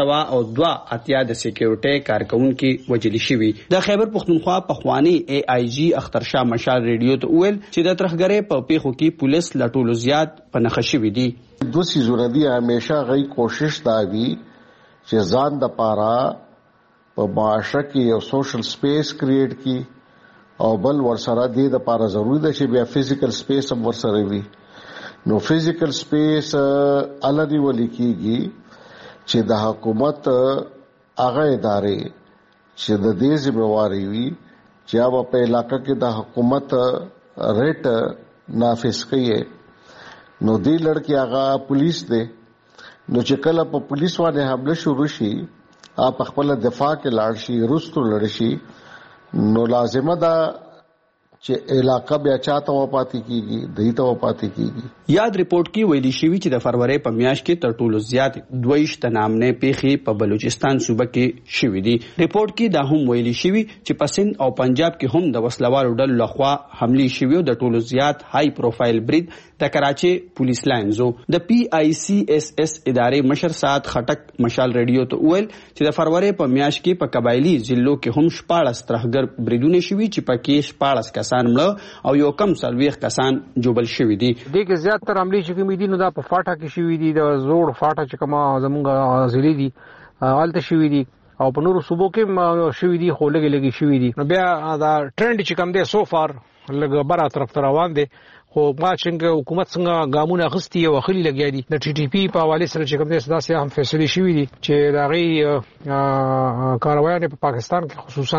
S6: 202 د سکیورټي کارکونکو وجلي شوي. د خیبر پختونخوا پخوانی AIG اخترشاه مشال ریډیو ته ویل چې د ترخګرې په پیښو کې پولیس لټولو زیات پنهخ شوي دي.
S7: دو سیزونه دي همیشه غي کوشش دا وی چې ځان د پاره په معاشره کې یو سوشل سپیس کریټ کی او بل ورسره د پاره ضروري ده چې بیا فزیکل سپیس هم ورسره وي. نو فزیکل سپیس الګي ولي کیږي چې د حکومت هغه ادارې چې د دې ذمہواری وي چې هغه په علاقې کې د حکومت ریټ نافذ کوي. نو دی لړکی هغه پولیس دی، نو چې کله په پولیس باندې حمله شروع شي اپ خپل دفاع کې لاړ شي رستو لړ شي، نو لازمه ده چې علاقہ بیا چاته وپاتې کیږي دایته وپاتې کیږي.
S6: یاد ریپورت کې ویلي شوی چې د فروری په میاشت کې تر ټولو زیات 22 نامنه پیښې په بلوچستان صوبه کې شوې دي. ریپورت کې دا هم ویلي شوی چې په سند او پنجاب کې هم د وسلوالو ډلو لخوا حملې شوې او د ټولو زیات های پروفایل برید د کراچي پولیس لاینزو. د PICSS ادارې مشر سات خټک مشال ریډیو ته ویل چې د فروری په میاشت کې په قبایلی ضلعو کې هم 14 ترهګر بریدونه شوي، چې پکې 14 کسان مړه او یو کم 40 کسان جوبل شوي دي.
S22: د کې زیات تر عملی چې کوم دي نو دا په فاټا کې شوي دي، د زوړ فاټا چې کومه زمونږ ضلع دي حالت شوي دي او په نورو صوبو کې شوي دي، خو لګي شوي دي. نو بیا دا ټرند چې کوم دی سو فار لګ بره طرف ته روان دي، خو ما څنګه حکومت څنګه ګامونه اخستي او خلی لګیا دي. د TTP په حواله سره چې کوم دي سداسي هم فیصله شوې دي چې دا غي کاروایانه په پاکستان کې خصوصا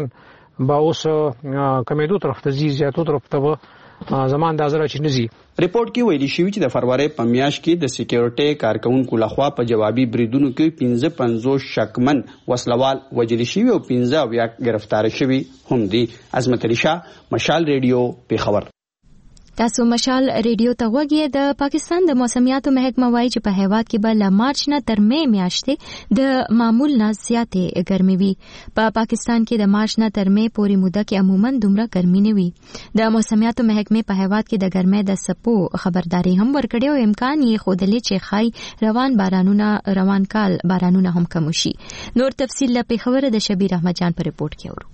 S22: با اوس کمیدو طرف ته زیاتو طرف ته زمان د ازره چې نزي.
S6: ریپورت کې ویلي شوی چې د فروری په میاشت کې د سکیورټي کارکونکو لخوا په جوابي بریدونو کې 55 شکمن وسلوال وژل شوي او 15 گرفتار شوي هم دي. عظمت علي شاه، مشال ریډیو، پیښور.
S1: تاسو مشال ریډیو ته وګورئ. د پاکستان د موسمیاتو محکمه وایي چې په هیواد کې به له مارچ نه تر مې میاشتې د معمول نه زیاتې ګرمي وي. په پاکستان کې د مارچ نه تر مې پورې موده کې عموما دومره ګرمي نه وي. د موسمیاتو محکمې په هیواد کې د ګرمۍ د څپو خبرداري هم ورکړې او امکان یې ښودلی چې ښایي روان کال بارانونه هم کم شي. نور تفصیل له پیښور د شبیر احمد جان په ریپورت کې اورو.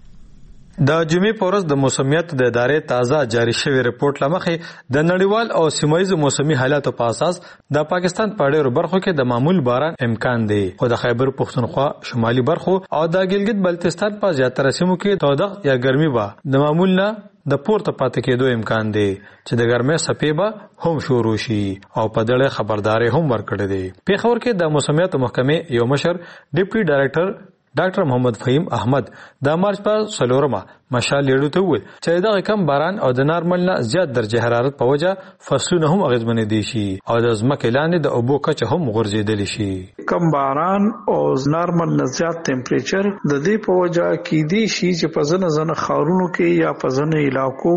S20: د جمعې په ورځ د موسمیات د ادارې تازه جاری شوی ریپورت لمخې د نړیوال او سیمایي موسمي حالاتو په اساس د پاکستان په ډېرو برخو کې د معمول باران امکان دی، خو د خیبر پښتونخوا شمالي برخو او د ګلګت بلتستان په زیاتره سیمو کې تودوخت یا ګرمي به د معمول نه د پورته پاتې کېدو امکان دی چې د ګرمۍ څپې به هم شروع شي او په دغه خبرداري هم ورکړې دی. پیښور کې د موسمیاتو محکمې یو مشر ډیپټي ډایریکټر ډاکټر محمد فهیم احمد د مارچ په 4 مشال لیډو ته وویل چې دغه کم باران او د نارمل نه زیات درجه حرارت په وجه فصلونه هم اغیزمن دي شي او د ځمکې لاندې د اوبو کچه هم غورځېدلی شي.
S9: کم باران او نارمل نه زیات ټمپریچر د دې په وجه کې دي شي چې په ځنه خاورونو کې یا په ځنه علاقو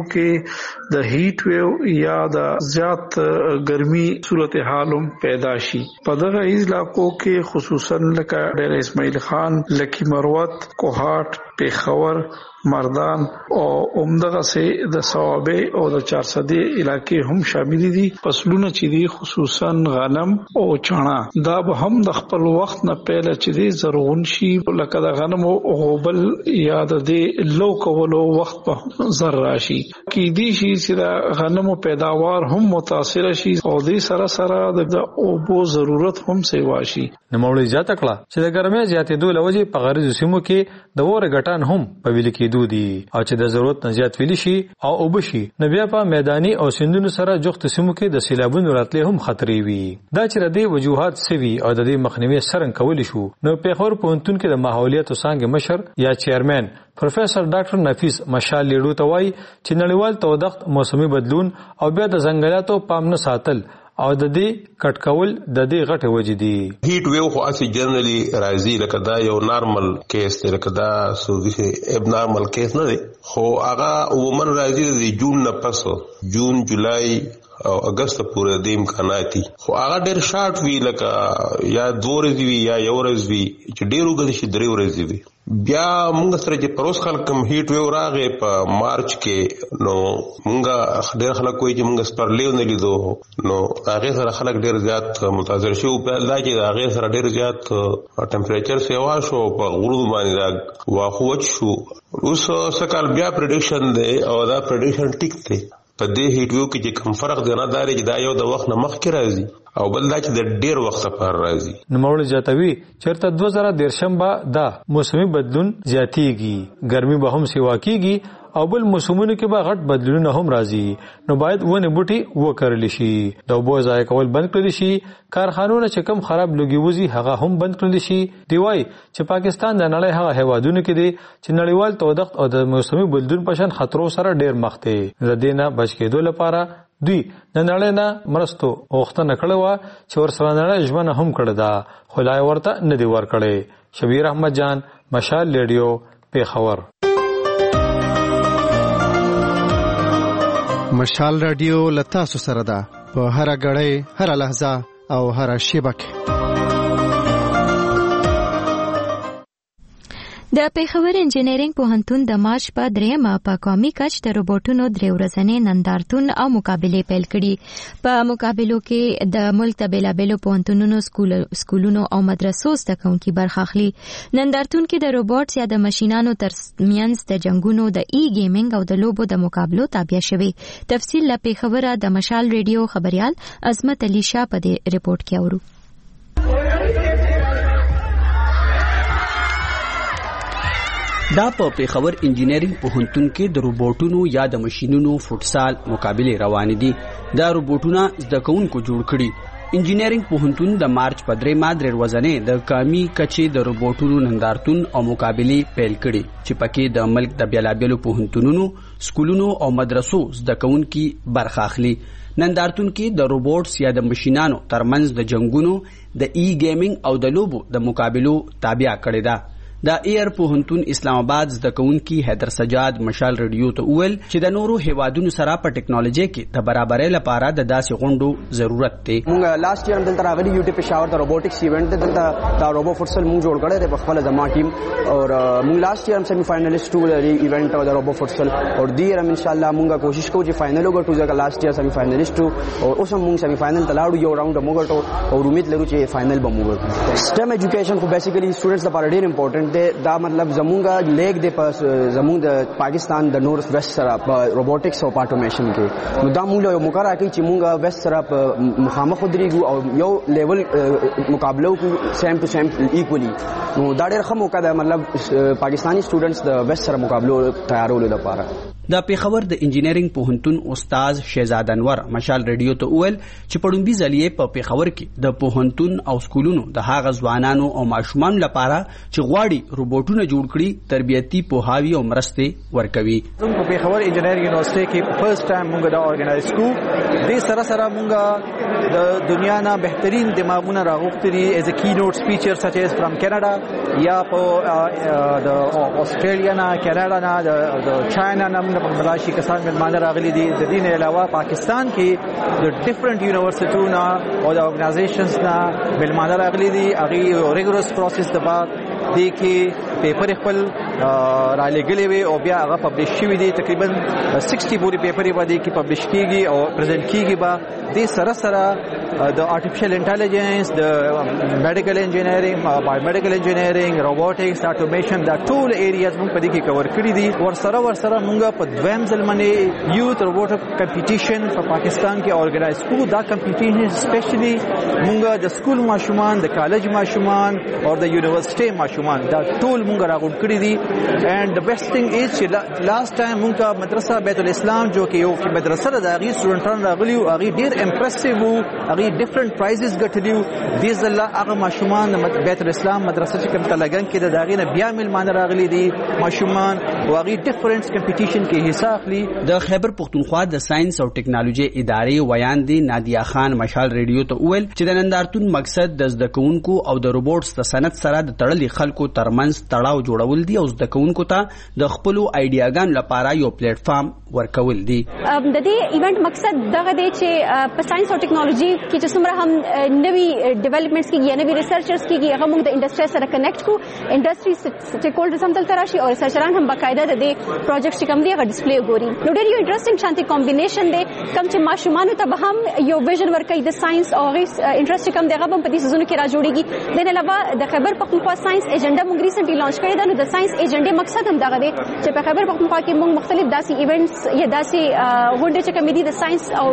S9: کې د هیټ ویو یا د زیات ګرمي صورتحال هم پیدا شي. په دغه علاقو کې خصوصا لکه ډیر اسماعیل خان، لکی مروت، کوهاټ، پیښور، مردان او عمدغه سه د صوابه او د 400 علاقې هم شامل دي. فصلونه چې دي خصوصا غنم او چنا دا به هم د خپل وخت نه پهله چې دي زرغون شي، لکه د غنم او غوبل یا د دې لو کولو وخت په زر راشي کې دي شي چې د غنمو پیداوار هم متاثر شي او د سره د اوبو ضرورت هم سیوا شي.
S20: نوموړي زیاته کړه چې د ګرمۍ زیاتېدو لوجې په غریزو سیمو کې د اور غټان هم په ویل کېدو دي او چې د ضرورت نه زیات ویل شي او وبشي نو بیا په میداني او سیندونو سره جوخت سیمو کې د سیلابونو راتلې هم خطرې وي. دا چې د دې وجوهات سوي او د دې مخنیوي سرنګ کول شو نو پیښور پوهنتون کې د ماحولیات څنګه مشر یا چیرمن پروفیسور ډاکټر نفیس مشال لیډو ته وایي چې نړیوال تودوخت، موسمي بدلون او بیا د ځنګلاتو پام نه ساتل او د دې کټکول د دې غټه وجې دي.
S10: هیټ ویو خو اسی جنرالي راځي لکه دا یو نارمل کیس دی، لکه دا سوزي اب نارمل کیس نه دی، خو هغه ومن راځي د جون نه پس جون، جولای او اگست پورې د امکانات دي، خو هغه ډېر شارټ وی لکه یا 2 ورځې وی یا یو ورځ وی چې ډېر وګړي شي 3 ورځې وی. بیا موږ سره چې پروس خلک هیټ ویو راغې په مارچ کې نو موږ ډېر خلک کوي چې موږ سپرلیو نه لیدو نو هغه سره خلک ډېر زیات متاثر شو. په دا چې هغه سره ډېر زیات ټمپریچر سیوا شو په غرونو باندې واخوت شو. اوس سکال بیا پریډکشن دی او دا پریډکشن ټیک دی. په دې هیټ ویو کې چې کم فرق دی نه داري چې دا یو د وخت نه مخکې راځي او بل دا چې د ډیر وخت لپاره راځي.
S20: نوموړي زیاتوي چېرته 2013 به دا موسمي بدلون زیاتیږي، ګرمي به هم سیوا کیږي او بل موسمونو کې به غټ بدلونونه هم راځي. نو باید ونه بوټي وکړل شي، د اوبو ضایع کول بند کړل شي، کارخانونه چې کم خراب لوګي وزي هغه هم بند کړل شي. دی وایي چې پاکستان د نړۍ هغه هیوادونو کې دی چې نړیوال تودوخت او د موسمي بدلون په شان خطرو سره ډیر مخ دی. د دې نه بچ کېدو لپاره دوی د نړۍ نه مرستو غوښتنه کړې وه چې ورسره نړۍ ژمنه هم کړې ده، خو لا یې ورته نه دي ورکړې. شبیر احمد جان، مشال ریډیو، پیښور.
S15: مشال رادیو لتاسو سره ده په هر غړې، هر لحظه او هر شیبه کې.
S1: د پیښور انجینرینګ پوهنتون د مارچ په 3 په قومي کچ د روبوټونو 3 ورځنی نندارتون او مقابله پیل کړي. په مقابلو کې د ملک د بیلابیلو پوهنتونونو، سکولونو او مدرسو زده کوونکي برخه اخلي. نندارتون کې د روبوټس یا د ماشینانو ترمنځ د جنگونو، د ای گیمینګ او د لوبو د مقابلو تابع شوي. تفصیل له پیښور د مشال ریډیو خبريال عظمت علي شاه په دې ریپورت کې اورو.
S6: دا په پیښور انجینرینګ پوهنتون کې د روبوټونو یا د ماشینونو فوټسال مقابله روان دي. دا روبوټونه زده کوونکو جوړ کړي انجینرینګ پوهنتون د مارچ په 3 ورځې د قومي کچې د روبوټونو نندارتون او مقابله پیل کړي چې پکې د ملک د بیلابیلو پوهنتونونو، سکولونو او مدرسو زده کوونکي برخه اخلي. نندارتون کې د روبوټس یا د ماشينانو ترمنځ د جنگونو، د ای گیمینګ او د لوبو د مقابلو تابع کړي ده. د ایر پوهنتون اسلام آباد زده کوونکي حیدر سجاد مشال رادیو ته وویل چې د نورو هیوادونو سره په ټیکنالوژي کې د برابرۍ لپاره د داسې غونډو ضرورت دی.
S11: موږ لاست ایئر دلته راغلي یو ټي پېښور د روبوټکس ایونت دلته د روبو فوټسل موږ جوړ کړی دی په خپل زما ټیم او موږ لاست ایئر سیمی فائنلیسټ وو د ایونت او د روبو فوټسل او دی ایئر ان شاء الله موږ کوشش کوو چې فائنل وګټو ځکه لاست ایئر سیمی فائنلیسټ او اوس هم موږ سیمی فائنل ته لاړو یو راوند موږ ټو او امید لرو چې فائنل به موږ وګټو. سټم ایجوکیشن خو بیسیکلی سټوډنټس لپاره ډیر امپورټنٹ دی. دا مطلب زمونږه لیګ د پاس زمونږ د پاکستان د نورث ویسٹ سره په روبوټکس او اټومیشن کې نو دا موږ یو مقرره کوي چې موږ ویسٹ سره په مخامخ ودرېږو او یو لیول مقابله وکړو سیم ټو سیم ایکولی. نو دا ډېر ښه موقع ده مطلب پاکستانی سټوډنټس د ویسٹ سره مقابله تیارولو لپاره.
S6: د پیښور د انجینرینګ پوهنتون استاد شهزاد انور مشال رادیو ته وویل چې په لومړي ځل په پیښور کې د پوهنتون او سکولونو د هغه ځوانانو او ماشومان لپاره چې غواړي روبوټونه جوړ کړي تربیتي پوهاوی او مرستې ورکوي.
S12: په پیښور انجینرینګ یونیورسيټي کې فرست ټایم موږ دا ارګنایز کوو. د سره سره موږ د دنیا نه بهترین دماغونه راغوښتي از ا کی نوټ سپیچر سچ از فرام کینیډا یا په د استرالیا نه کینیډا نه د چاینا نه بلاشي کسان ملمانه راغلي دي. د دې نه علاوه پاکستان کې د ډیفرنٹ یونیورسيټونو او د ارګنایزیشنز نه ملمانه راغلي دي. هغه ریګورس پروسس د بعد دي کې پیپر خپل را لګلې وي او بیا هغه پبلش شوی دی. تقریبا 60 پورې پیپر باندې کې پبلش کیږي او پریزنټ کیږي. با د سره سره د آرټیفیشل انټيليجنس، د میډیکل انجینرینګ، بایومیډیکل انجینرینګ، روبوټکس، اټومیشن دا ټول ایریاز موږ په دې کې کور کړی دي. ورسره موږ په دویم ځل باندې یوث روبوټ کمپټیشن په پاکستان کې ارګنایز کوو. دا کمپټیشن سپیشلی موږ د سکول ماشومان، د کالج ماشومان او د یونیورسيټي ماشومان دا ټول موږ راغونډ کړی دي. and the best thing is چې last time موږ مدرسه بیت الاسلام جو کې یو مدرسه د هغه سټوډنټان راغلي او هغه ډیر امپریسیو وو، هغه ډیفرنٹ پرایزز ګټلی وو. دې ځل هغه ماشومان بیت الاسلام مدرسه چې کوم تلګن کې د هغه نه بیا ملمانه راغلي دي ماشومان او هغه ډیفرنٹ کمپټیشن کې حصہ اخلي.
S6: د خیبر پختونخوا د ساينس او ټیکنالوژي ادارې ویاندې نادیا خان مشال رادیو ته وویل چې د نندارتون مقصد د زده کوونکو او د روبوټس د صنعت سره د تړلي خلکو ترمنځ تړاو جوړول دي او زده کوونکو ته د خپل آیډیاګانو لپاره یو پلیټ فارم ورکول دي.
S23: د دې ایونت مقصد دغه دی چې په ساينس او ټیکنالوژي کې چې څومره هم نوي ډیولپمنټس کیږي یا نوي ریسرچرز کیږي هغه موږ د انډستری سره کنیکټ کو. انډستری سټیک هولډرز هم دلته راشي او ریسرچران هم باقاعده د دې پروجیکټ چې کوم دی هغه ډسپلی وګوري. نو ډېر یو انټرېسټینګ شانتي کمبینیشن دی کوم چې ماشومان ته به هم یو ویژن ورکړي د ساينس او انټرېست کوم دی هغه په دې سيزونو کې را جوړيږي. د نه علاوه د خیبر پختونخوا ساينس ایجنډا موږ ریسنټلی لانچ کړی دی. نو د ساينس ایجنډا مقصد هم دغه دی چې په خیبر پختونخوا کې موږ مختلف داسې ایونټس یا داسې غونډې چې کوم دي د ساينس او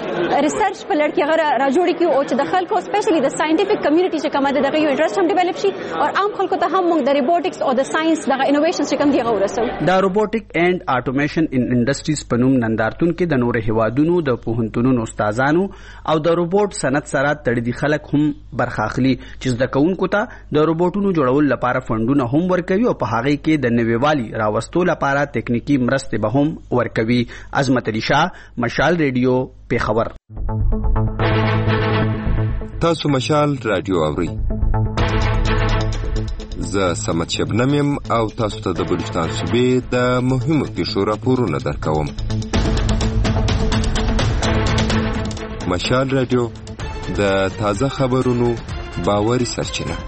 S23: د ریسرچ په لړ کې غره را جوړ کیو او چې د خلکو سپیشلی د ساينټیفیک کمیونټي چې کومه دغه یو انټرېست هم ډیولپ شي او عام خلکو ته هم موږ د روبوټکس او د ساينس دغه انوویشنز چې کوم دی ورسو.
S6: د روبوټک اینڈ اټومیشن ان انډستریز په نوم نندارتون کې د نور هیوادونو د پوهنتونونو استادانو او د روبوټ صنعت سره تړلي خلک هم برخه اخلي چې زده کوونکو ته د روبوټونو جوړول لپاره فندونه هم ورکوي او په هغه کې د نویوالي راوستو لپاره تکنیکی مرستې به هم ورکوي. عظمت علي شاه، مشال ریډیو، پیښور.
S24: تاسو مشال رادیو اورئ. زه سمت شبنم یم او تاسو ته د بلوچستان صوبې د مهمو پیښو راپورونه درکوم. مشال رادیو د تازه خبرونو باوري سرچینه.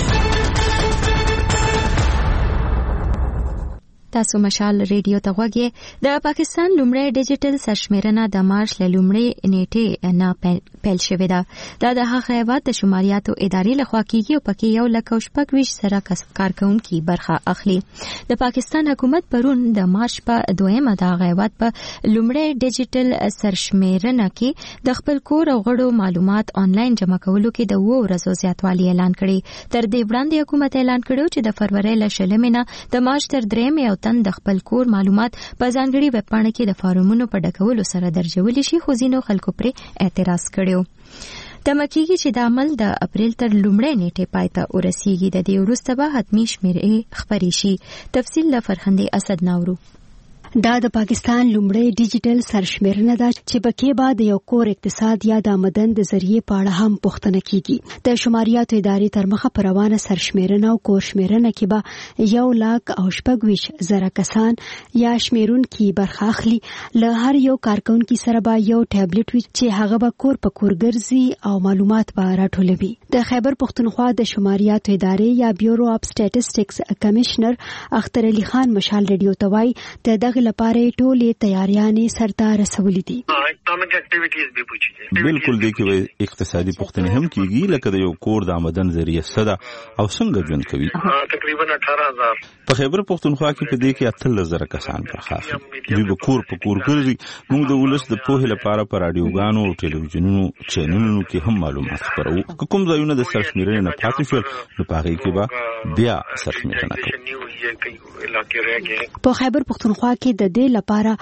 S1: تاسو مشال ریډیو ته غوږی. د پاکستان لومړی ډیجیټل سرشمیرنه د مارچ له لومړۍ نیټې نه پیل شوې ده. دا د هغه هیواد د شماریاتو ادارې لخوا کیږي او پکې 1.26 زره کارکونکي برخه اخلي. د پاکستان حکومت پرون د مارچ په 2مه د هغه هیواد په لومړی ډیجیټل سرشمیرنه کې د خپل کور او غړو معلومات آنلاین جمع کولو کې د 2 ورځو زیاتوالی اعلان کړی. تر دې وړاندې حکومت اعلان کړو چې د فروری له 20 نه د مارچ تر 3 تن د خپل کور معلومات په ځانګړي ویب پاڼه کې د فارمونو په ډکولو سره درجولی شي، خو ځینو خلکو پرې اعتراض کړی. تمه کېږي چې د عمل د اپریل تر لومړۍ نیټې پای ته ورسیږي. د دې وروسته به حتمي شمیرې خپرې شي. تفصیل له فرخندې اسد ناورو.
S2: دا د پاکستان لومړی ډیجیټل سرشمیرنه ده چې پکې به د یو کور اقتصاد یا د آمدن د ذریعې په اړه هم پوښتنه کیږي. د شماریاتو ادارې تر مخه پر روانه سرشمیرنه او کور شمیرنه کې به 1,26,000 کسان یا شمیرونکي برخه اخلي. له هر یو کارکونکي سره به یو ټابلیټ وي چې هغه به کور په کور ګرځي او معلومات به راټولوي. د خیبر پښتونخوا د شماریاتو ادارې یا بیورو اف سټیټسټکس کمشنر اختر علي خان مشال ریډیو ته وایي د دغه لپاره ټولې تیاریانې سرته رسولې دي.
S4: بالکل دې کې اقتصادي پوښتنې هم کیږي لکه د یو کور د آمدن ذریعہ صدا او څنګه ژوند کوي.
S8: تقریبا 18,000
S4: په خیبر پښتونخوا کې په دې کې 13,000 کسان برخه اخلي. دوی به کور په کور ګرځي. موږ د ولس د پوهې لپاره په رادیوګانو او ټلویزیونونو چینلونو کې هم معلومات خپروو. کوم ځایونه د سرشمیرنې نه پاتې شول نو په هغه کې به بیا سرشمیرنه
S2: کوو. په خیبر پښتونخوا کې د دې لپاره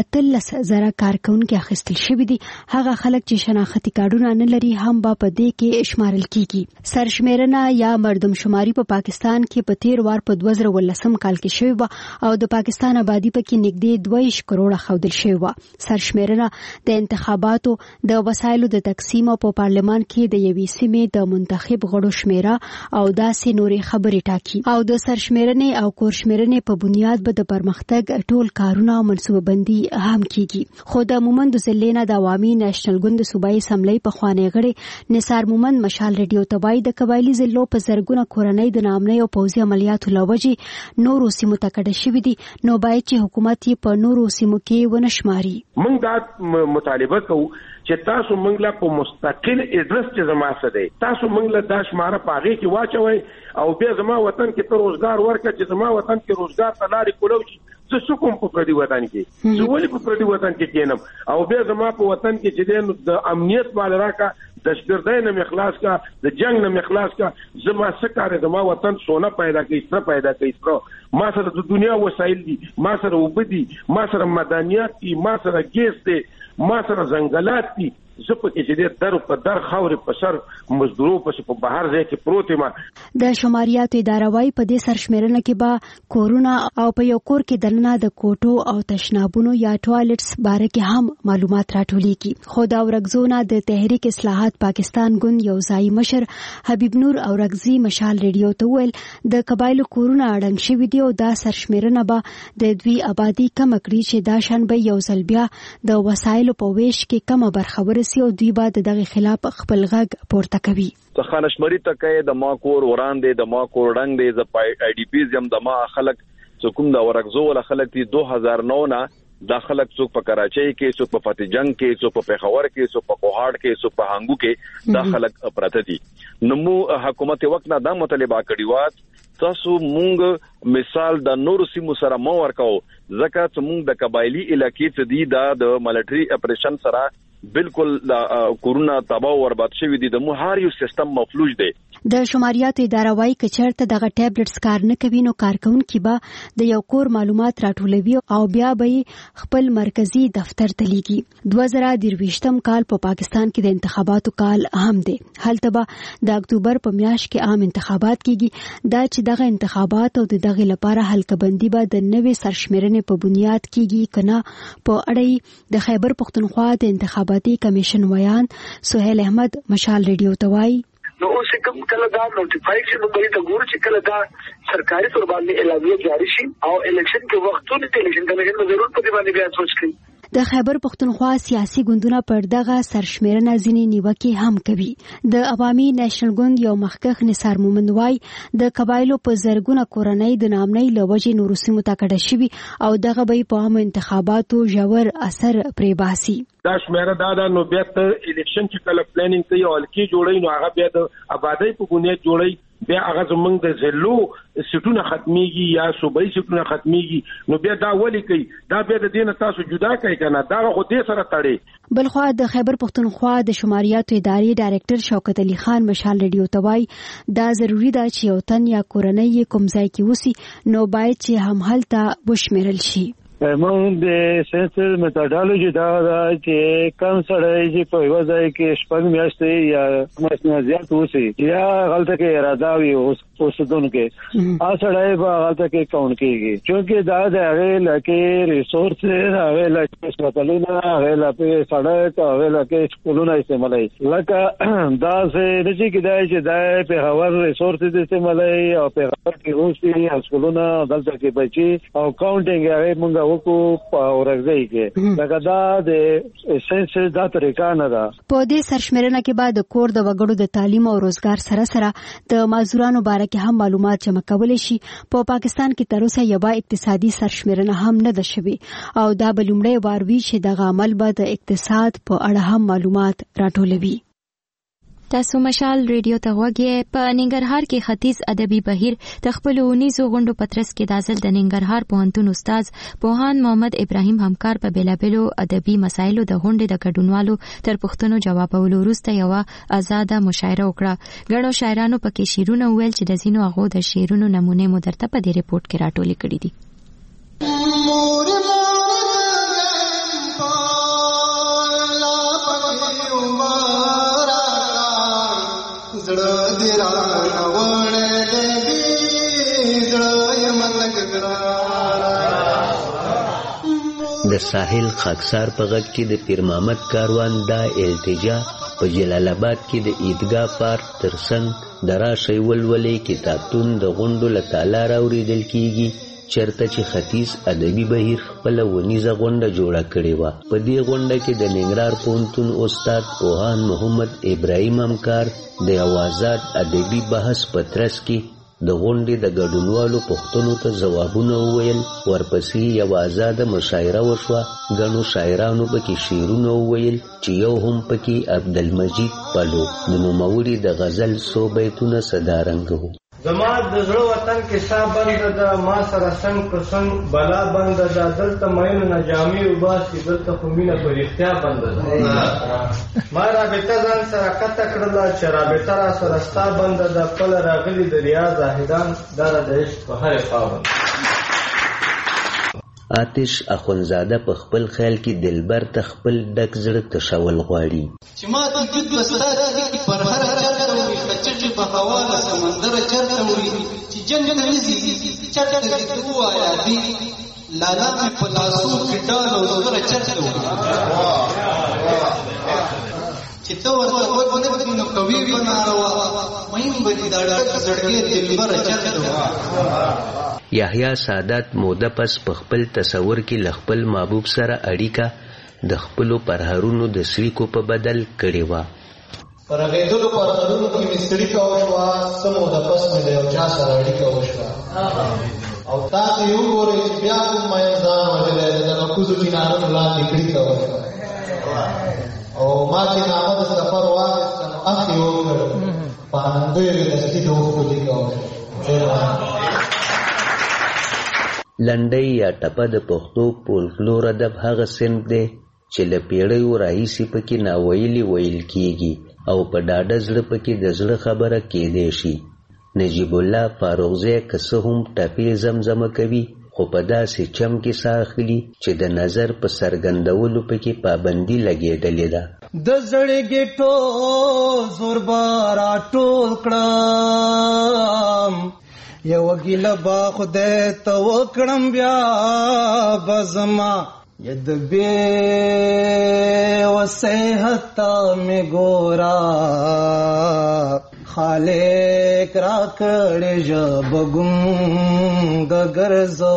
S2: 13,000 کارکونکي اخیستل شوي دي. هغه خلک چې شناختی کارډونه نه لري هم به په دې کې شمارل کیږي. سرشمیرنه یا مردم شماري په پاکستان کې په 13 وار په 2019 کال کې شوی و او د پاکستان آبادی پکې نږدې 2 کروڑه ښودل شوی و. سرشمیرنه د انتخاباتو د وسایلو د تقسیم او په پارلمان کې د یوې سیمې د منتخب غړو شمیره او داسې نورې خبرې ټاکي. او د سرشمیرنې او کورشمیرنې په بنیاد به د پرمختګ ټول کارونه او منصوبه بندي هم کیږي. خو د مومند ضلع نه د عوامي نېشنل ګوند صوبایي اسمبلی په خوانی غړي نثار مومند مشال ریډیو ته وایي د قبایلی ضلعو په زرګونه کورنۍ د نامنۍ او پوځي عملیاتو لوجې نورو سیمو ته کډه شوي دي. نو باید چې حکومت یې په نورو سیمو کې ونه شماري.
S13: موږ دا مطالبه کوو چې تاسو موږ له په مستقل اډرس چې زما څه دی تاسو موږ له دا شماره پاغي کې واچوي او بیا زما وطن کې ته روزګار ورکړه چې زما وطن کې روزګار ته لارې کولو چې څه کوم په پردي وطن کې زه ولې په پردي وطن کې کېنم او بیا زما په وطن کې چې د امنیت باندې راکا د شګردای نه مخلاص کا د جنگ نه مخلاص کا زما سکاره زما وطن سونا پیدا کوي څه پیدا کوي ما سره د دنیا وسایل دي ما سره وبدي ما سره مدنیات دي ما سره ګیس دي ما سره ځنګلات دي زه په کې چې در په در خاورې په سر مزدورو په بهر ځای کې پروت یم.
S2: د شماریاتو اداره وايي په دې سرشمیرنه کې به کورونه او په یو کور کې دننه د کوټو او تشنابونو یا ټوایلټس باره کې هم معلومات راټولېږي. خو د اورګزو نه د تحریک اصلاحات پاکستان ګوند یو ځایي مشر حبیب نور اورګزي مشال ریډیو ته ویل د قبایلو کورونه اړنګ شوي دي او دا سرشمیرنه به د دوی آبادی کم کړي چې دا شان به یو ځل بیا د وسایلو په ویش کې کم برخه او دوی به دغه خلاف خپل غږ پورته کوي.
S25: څه خانشمري تکې د ما کور وړاندې د ما کور ډنګ دی ز آی ډی پیز یم د ما خلک څوک د ورغزو ول خلک دی 2009 نه د خلک څوک په کراچۍ کې څوک په فتح جنگ کې څوک په پیښور کې څوک په کوهاټ کې څوک په هانګو کې د خلک پراته دي. نو حکومت وخت نه دا مطالبه کړی و تاسو مونږ مثال د نور سیمو سره مو ورکاو ځکه چې مونږ د قبایلی علاقې ته دی د ملټری اپریشن سره بالکل کورونا تباہ او برباد شوی دي د مو هر یو سیستم مفلوج دی.
S2: د شماریاتو اداره وايي چې چېرته دغه ټابلیټس کار نه کوي نو کارکونکي به د یو کور معلومات راټولوي او بیا به خپل مرکزی دفتر ته لیږي. 2023 کال په پاکستان کې د انتخاباتو کال هم دی. هلته به د اکتوبر په میاشت کې عام انتخابات کیږي. دا چې دغه انتخابات او دغه لپاره حلقبندي به د نوې سرشمیرنې په بنیاد کیږي کنه په اړه د خیبر پښتونخوا د انتخاباتي کمیشن ویان سہیل احمد مشال ریډیو ته وایي
S26: نو اوس کوم کله دا نوټیفای شي نو به د ګور چې کله دا سرکاري تور باندې اعلامیه جاری شي او الیکشن کې وختونه ته الیکشن کمیشن ضرورت پدې باندې بیا سوچ کوي.
S2: د خیبر پښتونخوا سیاسي ګوندونه پر دغه سرشمیرنه ځینې نیوکې هم کوي. د عوامي نېشنل ګوند یو مخکښ نثار مومند وایي د قبایلو په زرګونه کورنۍ د نامنۍ له وجې نورو سیمو ته کډه شوي او دغه به په عامو انتخاباتو ژور اثر پرې باسي.
S13: دا شمیره دا نو بیا ته الیکشن چې کله پلانینګ کوي او الکی جوړي نو هغه بیا د آبادی په بنیاد جوړي بیا هغه زمونږ د زلو سټونه ختميږي یا صوبایي سټونه ختميږي نو بیا دا ولي کوي دا بیا د دین تاسو جدا کوي کنه دا خو دې سره تړي.
S2: بلخوا د خیبر پښتونخوا د شماریاتو ادارې ډایرکټر شوکت علي خان مشال ریډیو ته وایي دا ضروری ده چې یو تن یا کورنۍ کوم ځای کې وسی نو باید چې هم هلته وشمیرل شي.
S14: موږ د سنسر میتودولوژي دا چې کم سړی چې په یو ځای کې شپږ میاشتې یا مسنه زیات اوسي یا غلطه کې اراده وي اوسدونکو سړی به غلطه کې کاون کېږي چې دا د هغه لکه ریسورس هغه لکه هسپتالونه هغه لکه سړک هغه لکه سکولونه استعمالوي لکه دا څه د چې کدای چې دا په هوا ریسورس استعمالوي او په هغه کې اوسي سکولونه دلته کې بچي او کاونټینګ هغه موږ وکړو په ورځي کې لکه دا د سنسس دا طریقه نه ده.
S2: په دې سرشمېرنه کې بعد کور د وګړو د تعلیم او روزګار سره د معذورانو باره کې هم معلومات جمع کولای شي. په پاکستان کې تر اوسه یوه اقتصادي سرشمېرنه هم نه ده شوې او دا به لومړی وار وي چې دغه عمل به د اقتصاد په اړه هم معلومات راټولوي.
S1: تاسو مشال ریډیو ته غوږی. په ننګرهار کې ختیځ ادبي بهیر د خپل اونیزو غونډو پترس کې دازل د ننګرهار پوهنتون استاد پوهان محمد ابراهیم همکار په بیلابلو ادبي مسایلو د غونډې د ګډونوالو تر پوښتنو جوابولو وروسته یو آزاده مشاعره وکړه. ګڼو شاعرانو پکې شعرونه وویل چې د ځینو هغو د شعرونو نمونه مو درته په دې ریپورت کې راټولې کړې دي.
S16: د ساحل خاکسار په غږ کې د پیر محمد کاروان دا التجا په جلال آباد کې د عیدګاه پارک ترڅنګ د راشئ ولولې کتابتون د غونډو له تاله راوریدل کیږي چرته چې ختیځ ادبي بهیر خپل ونیزه غونډه جوړه کړې وه. په دې غونډه کې د ننګرهار پوهنتون استاد پوهان محمد ابراهیم همکار د یو آزاد ادبي بحث په ترڅ کې د غونډې د ګډونوالو پوښتنو ته ځوابونه وویل. ورپسې یو آزاده مشاعره وشوه. ګڼو شاعرانو پکې شعرونه وویل چې یو هم پکې عبدالمجید پلو د نوموړي د غزل څو بیتونه صدارنګ وو.
S17: زما د زړه وطن کې سا بنده ده ما سره څنګ پر څنګ بلا بنده ده دلته مینو نه جامې وباسي دلته خو مینه په رښتیا بنده ده. ما رابطه ځان سره قطع کړله چې رابطه را سره ستا بنده ده کله راغلي د ریا زاهدان دا د عشق په هرې خوا بنده.
S16: آتش اخونزاده په خپل خیال کې دلبر ته خپل ډک زړه تشول غواړي.
S18: چې ما د جد بستا کې پر هر چرته وي خچټي په هوا له سمندر چرته وي چې جنگ ته نزي چرته دې وایا دي لالا په لاسو کې ډالو سره چرته وي چې تو ورته ونه نو کوي بناروا مې بری دا ډک زړګي دلبر چرته وي.
S16: یحیی سادات موده پس په خپل تصور کې له خپل محبوب سره اړیکه د خپلو پرهرونو د سړیکو په بدل کړې وه.
S18: پر غیدلو پرهرونو کې مې سړیکه وشوه څه موده پس مې د یو چا سره اړیکه وشوه او تاسو یې وګورئ چې بیا کوم مې ځان وژلی د نکوزو کینارونو لاندې کړیکه وشوه او ما چې نامه د سفر واخیسته نو اخ یې وکړ په انندویو کې د سړي د اوښکو لیکه وشوه.
S16: لنډۍ یا ټپه د پښتو فولکلور ادب هغه صنف دی چې له پیړیو راهیسې پکې ناویلي ویل کیږي او په ډاډه زړه پکې د زړه خبره کیدی شي. نجیب الله فاروقزی که څه هم ټپې زمزمه کوي خو په داسې چم کې ساه اخلي چې د نظر په څرګندولو پکې پابندي لګېدلې ده.
S18: د زړګي ټول زور به راټول کړم یو ګیله با خدای ته وکړم بیا بزما ید بے وصیحت میں گورا خالق را کړې ژب ګم ګرځو.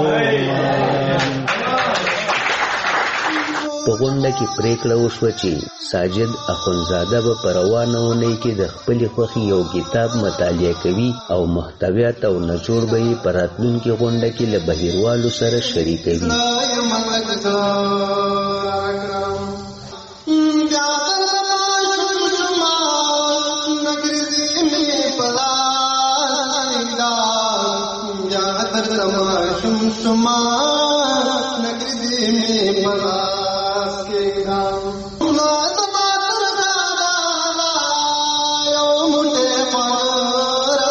S16: په غونډه کې پریکړه وشوه چې ساجد اخونزاده به په روانه اونۍ کې د خپلې خوښې یو کتاب مطالعه کوي او محتویات او نچوړ به یې په راتلونکې غونډه کې له بهیروالو سره شریکوي.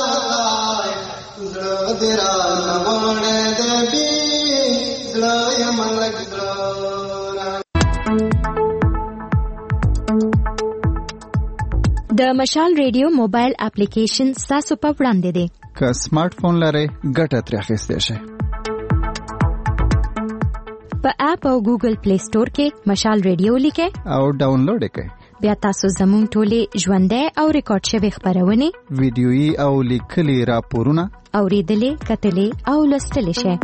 S18: زړه
S1: د مشال ریډیو موبایل اپلیکیشن تاسو په وړاندې دی.
S15: که سمارټ فون لرئ ګټه ترې اخیستی شئ.
S1: په اپ او ګوګل پلی سٹور کې مشال ریډیو لیکئ
S15: او ډاونلوډ یې کړئ.
S1: بیا تاسو زموږ ټولې ژوندۍ او ریکارډ شوي خپرونې
S15: ویډیويي او لیکلي راپورونه
S1: اورېدلې کتلې او لوستلی شئ.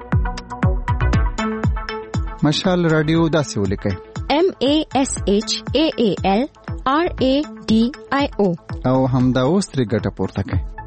S15: مشال رادیو داسې ولیکئ
S1: MASHAALRADIO
S15: او همدا اوس ترې ګټه پورته کړئ.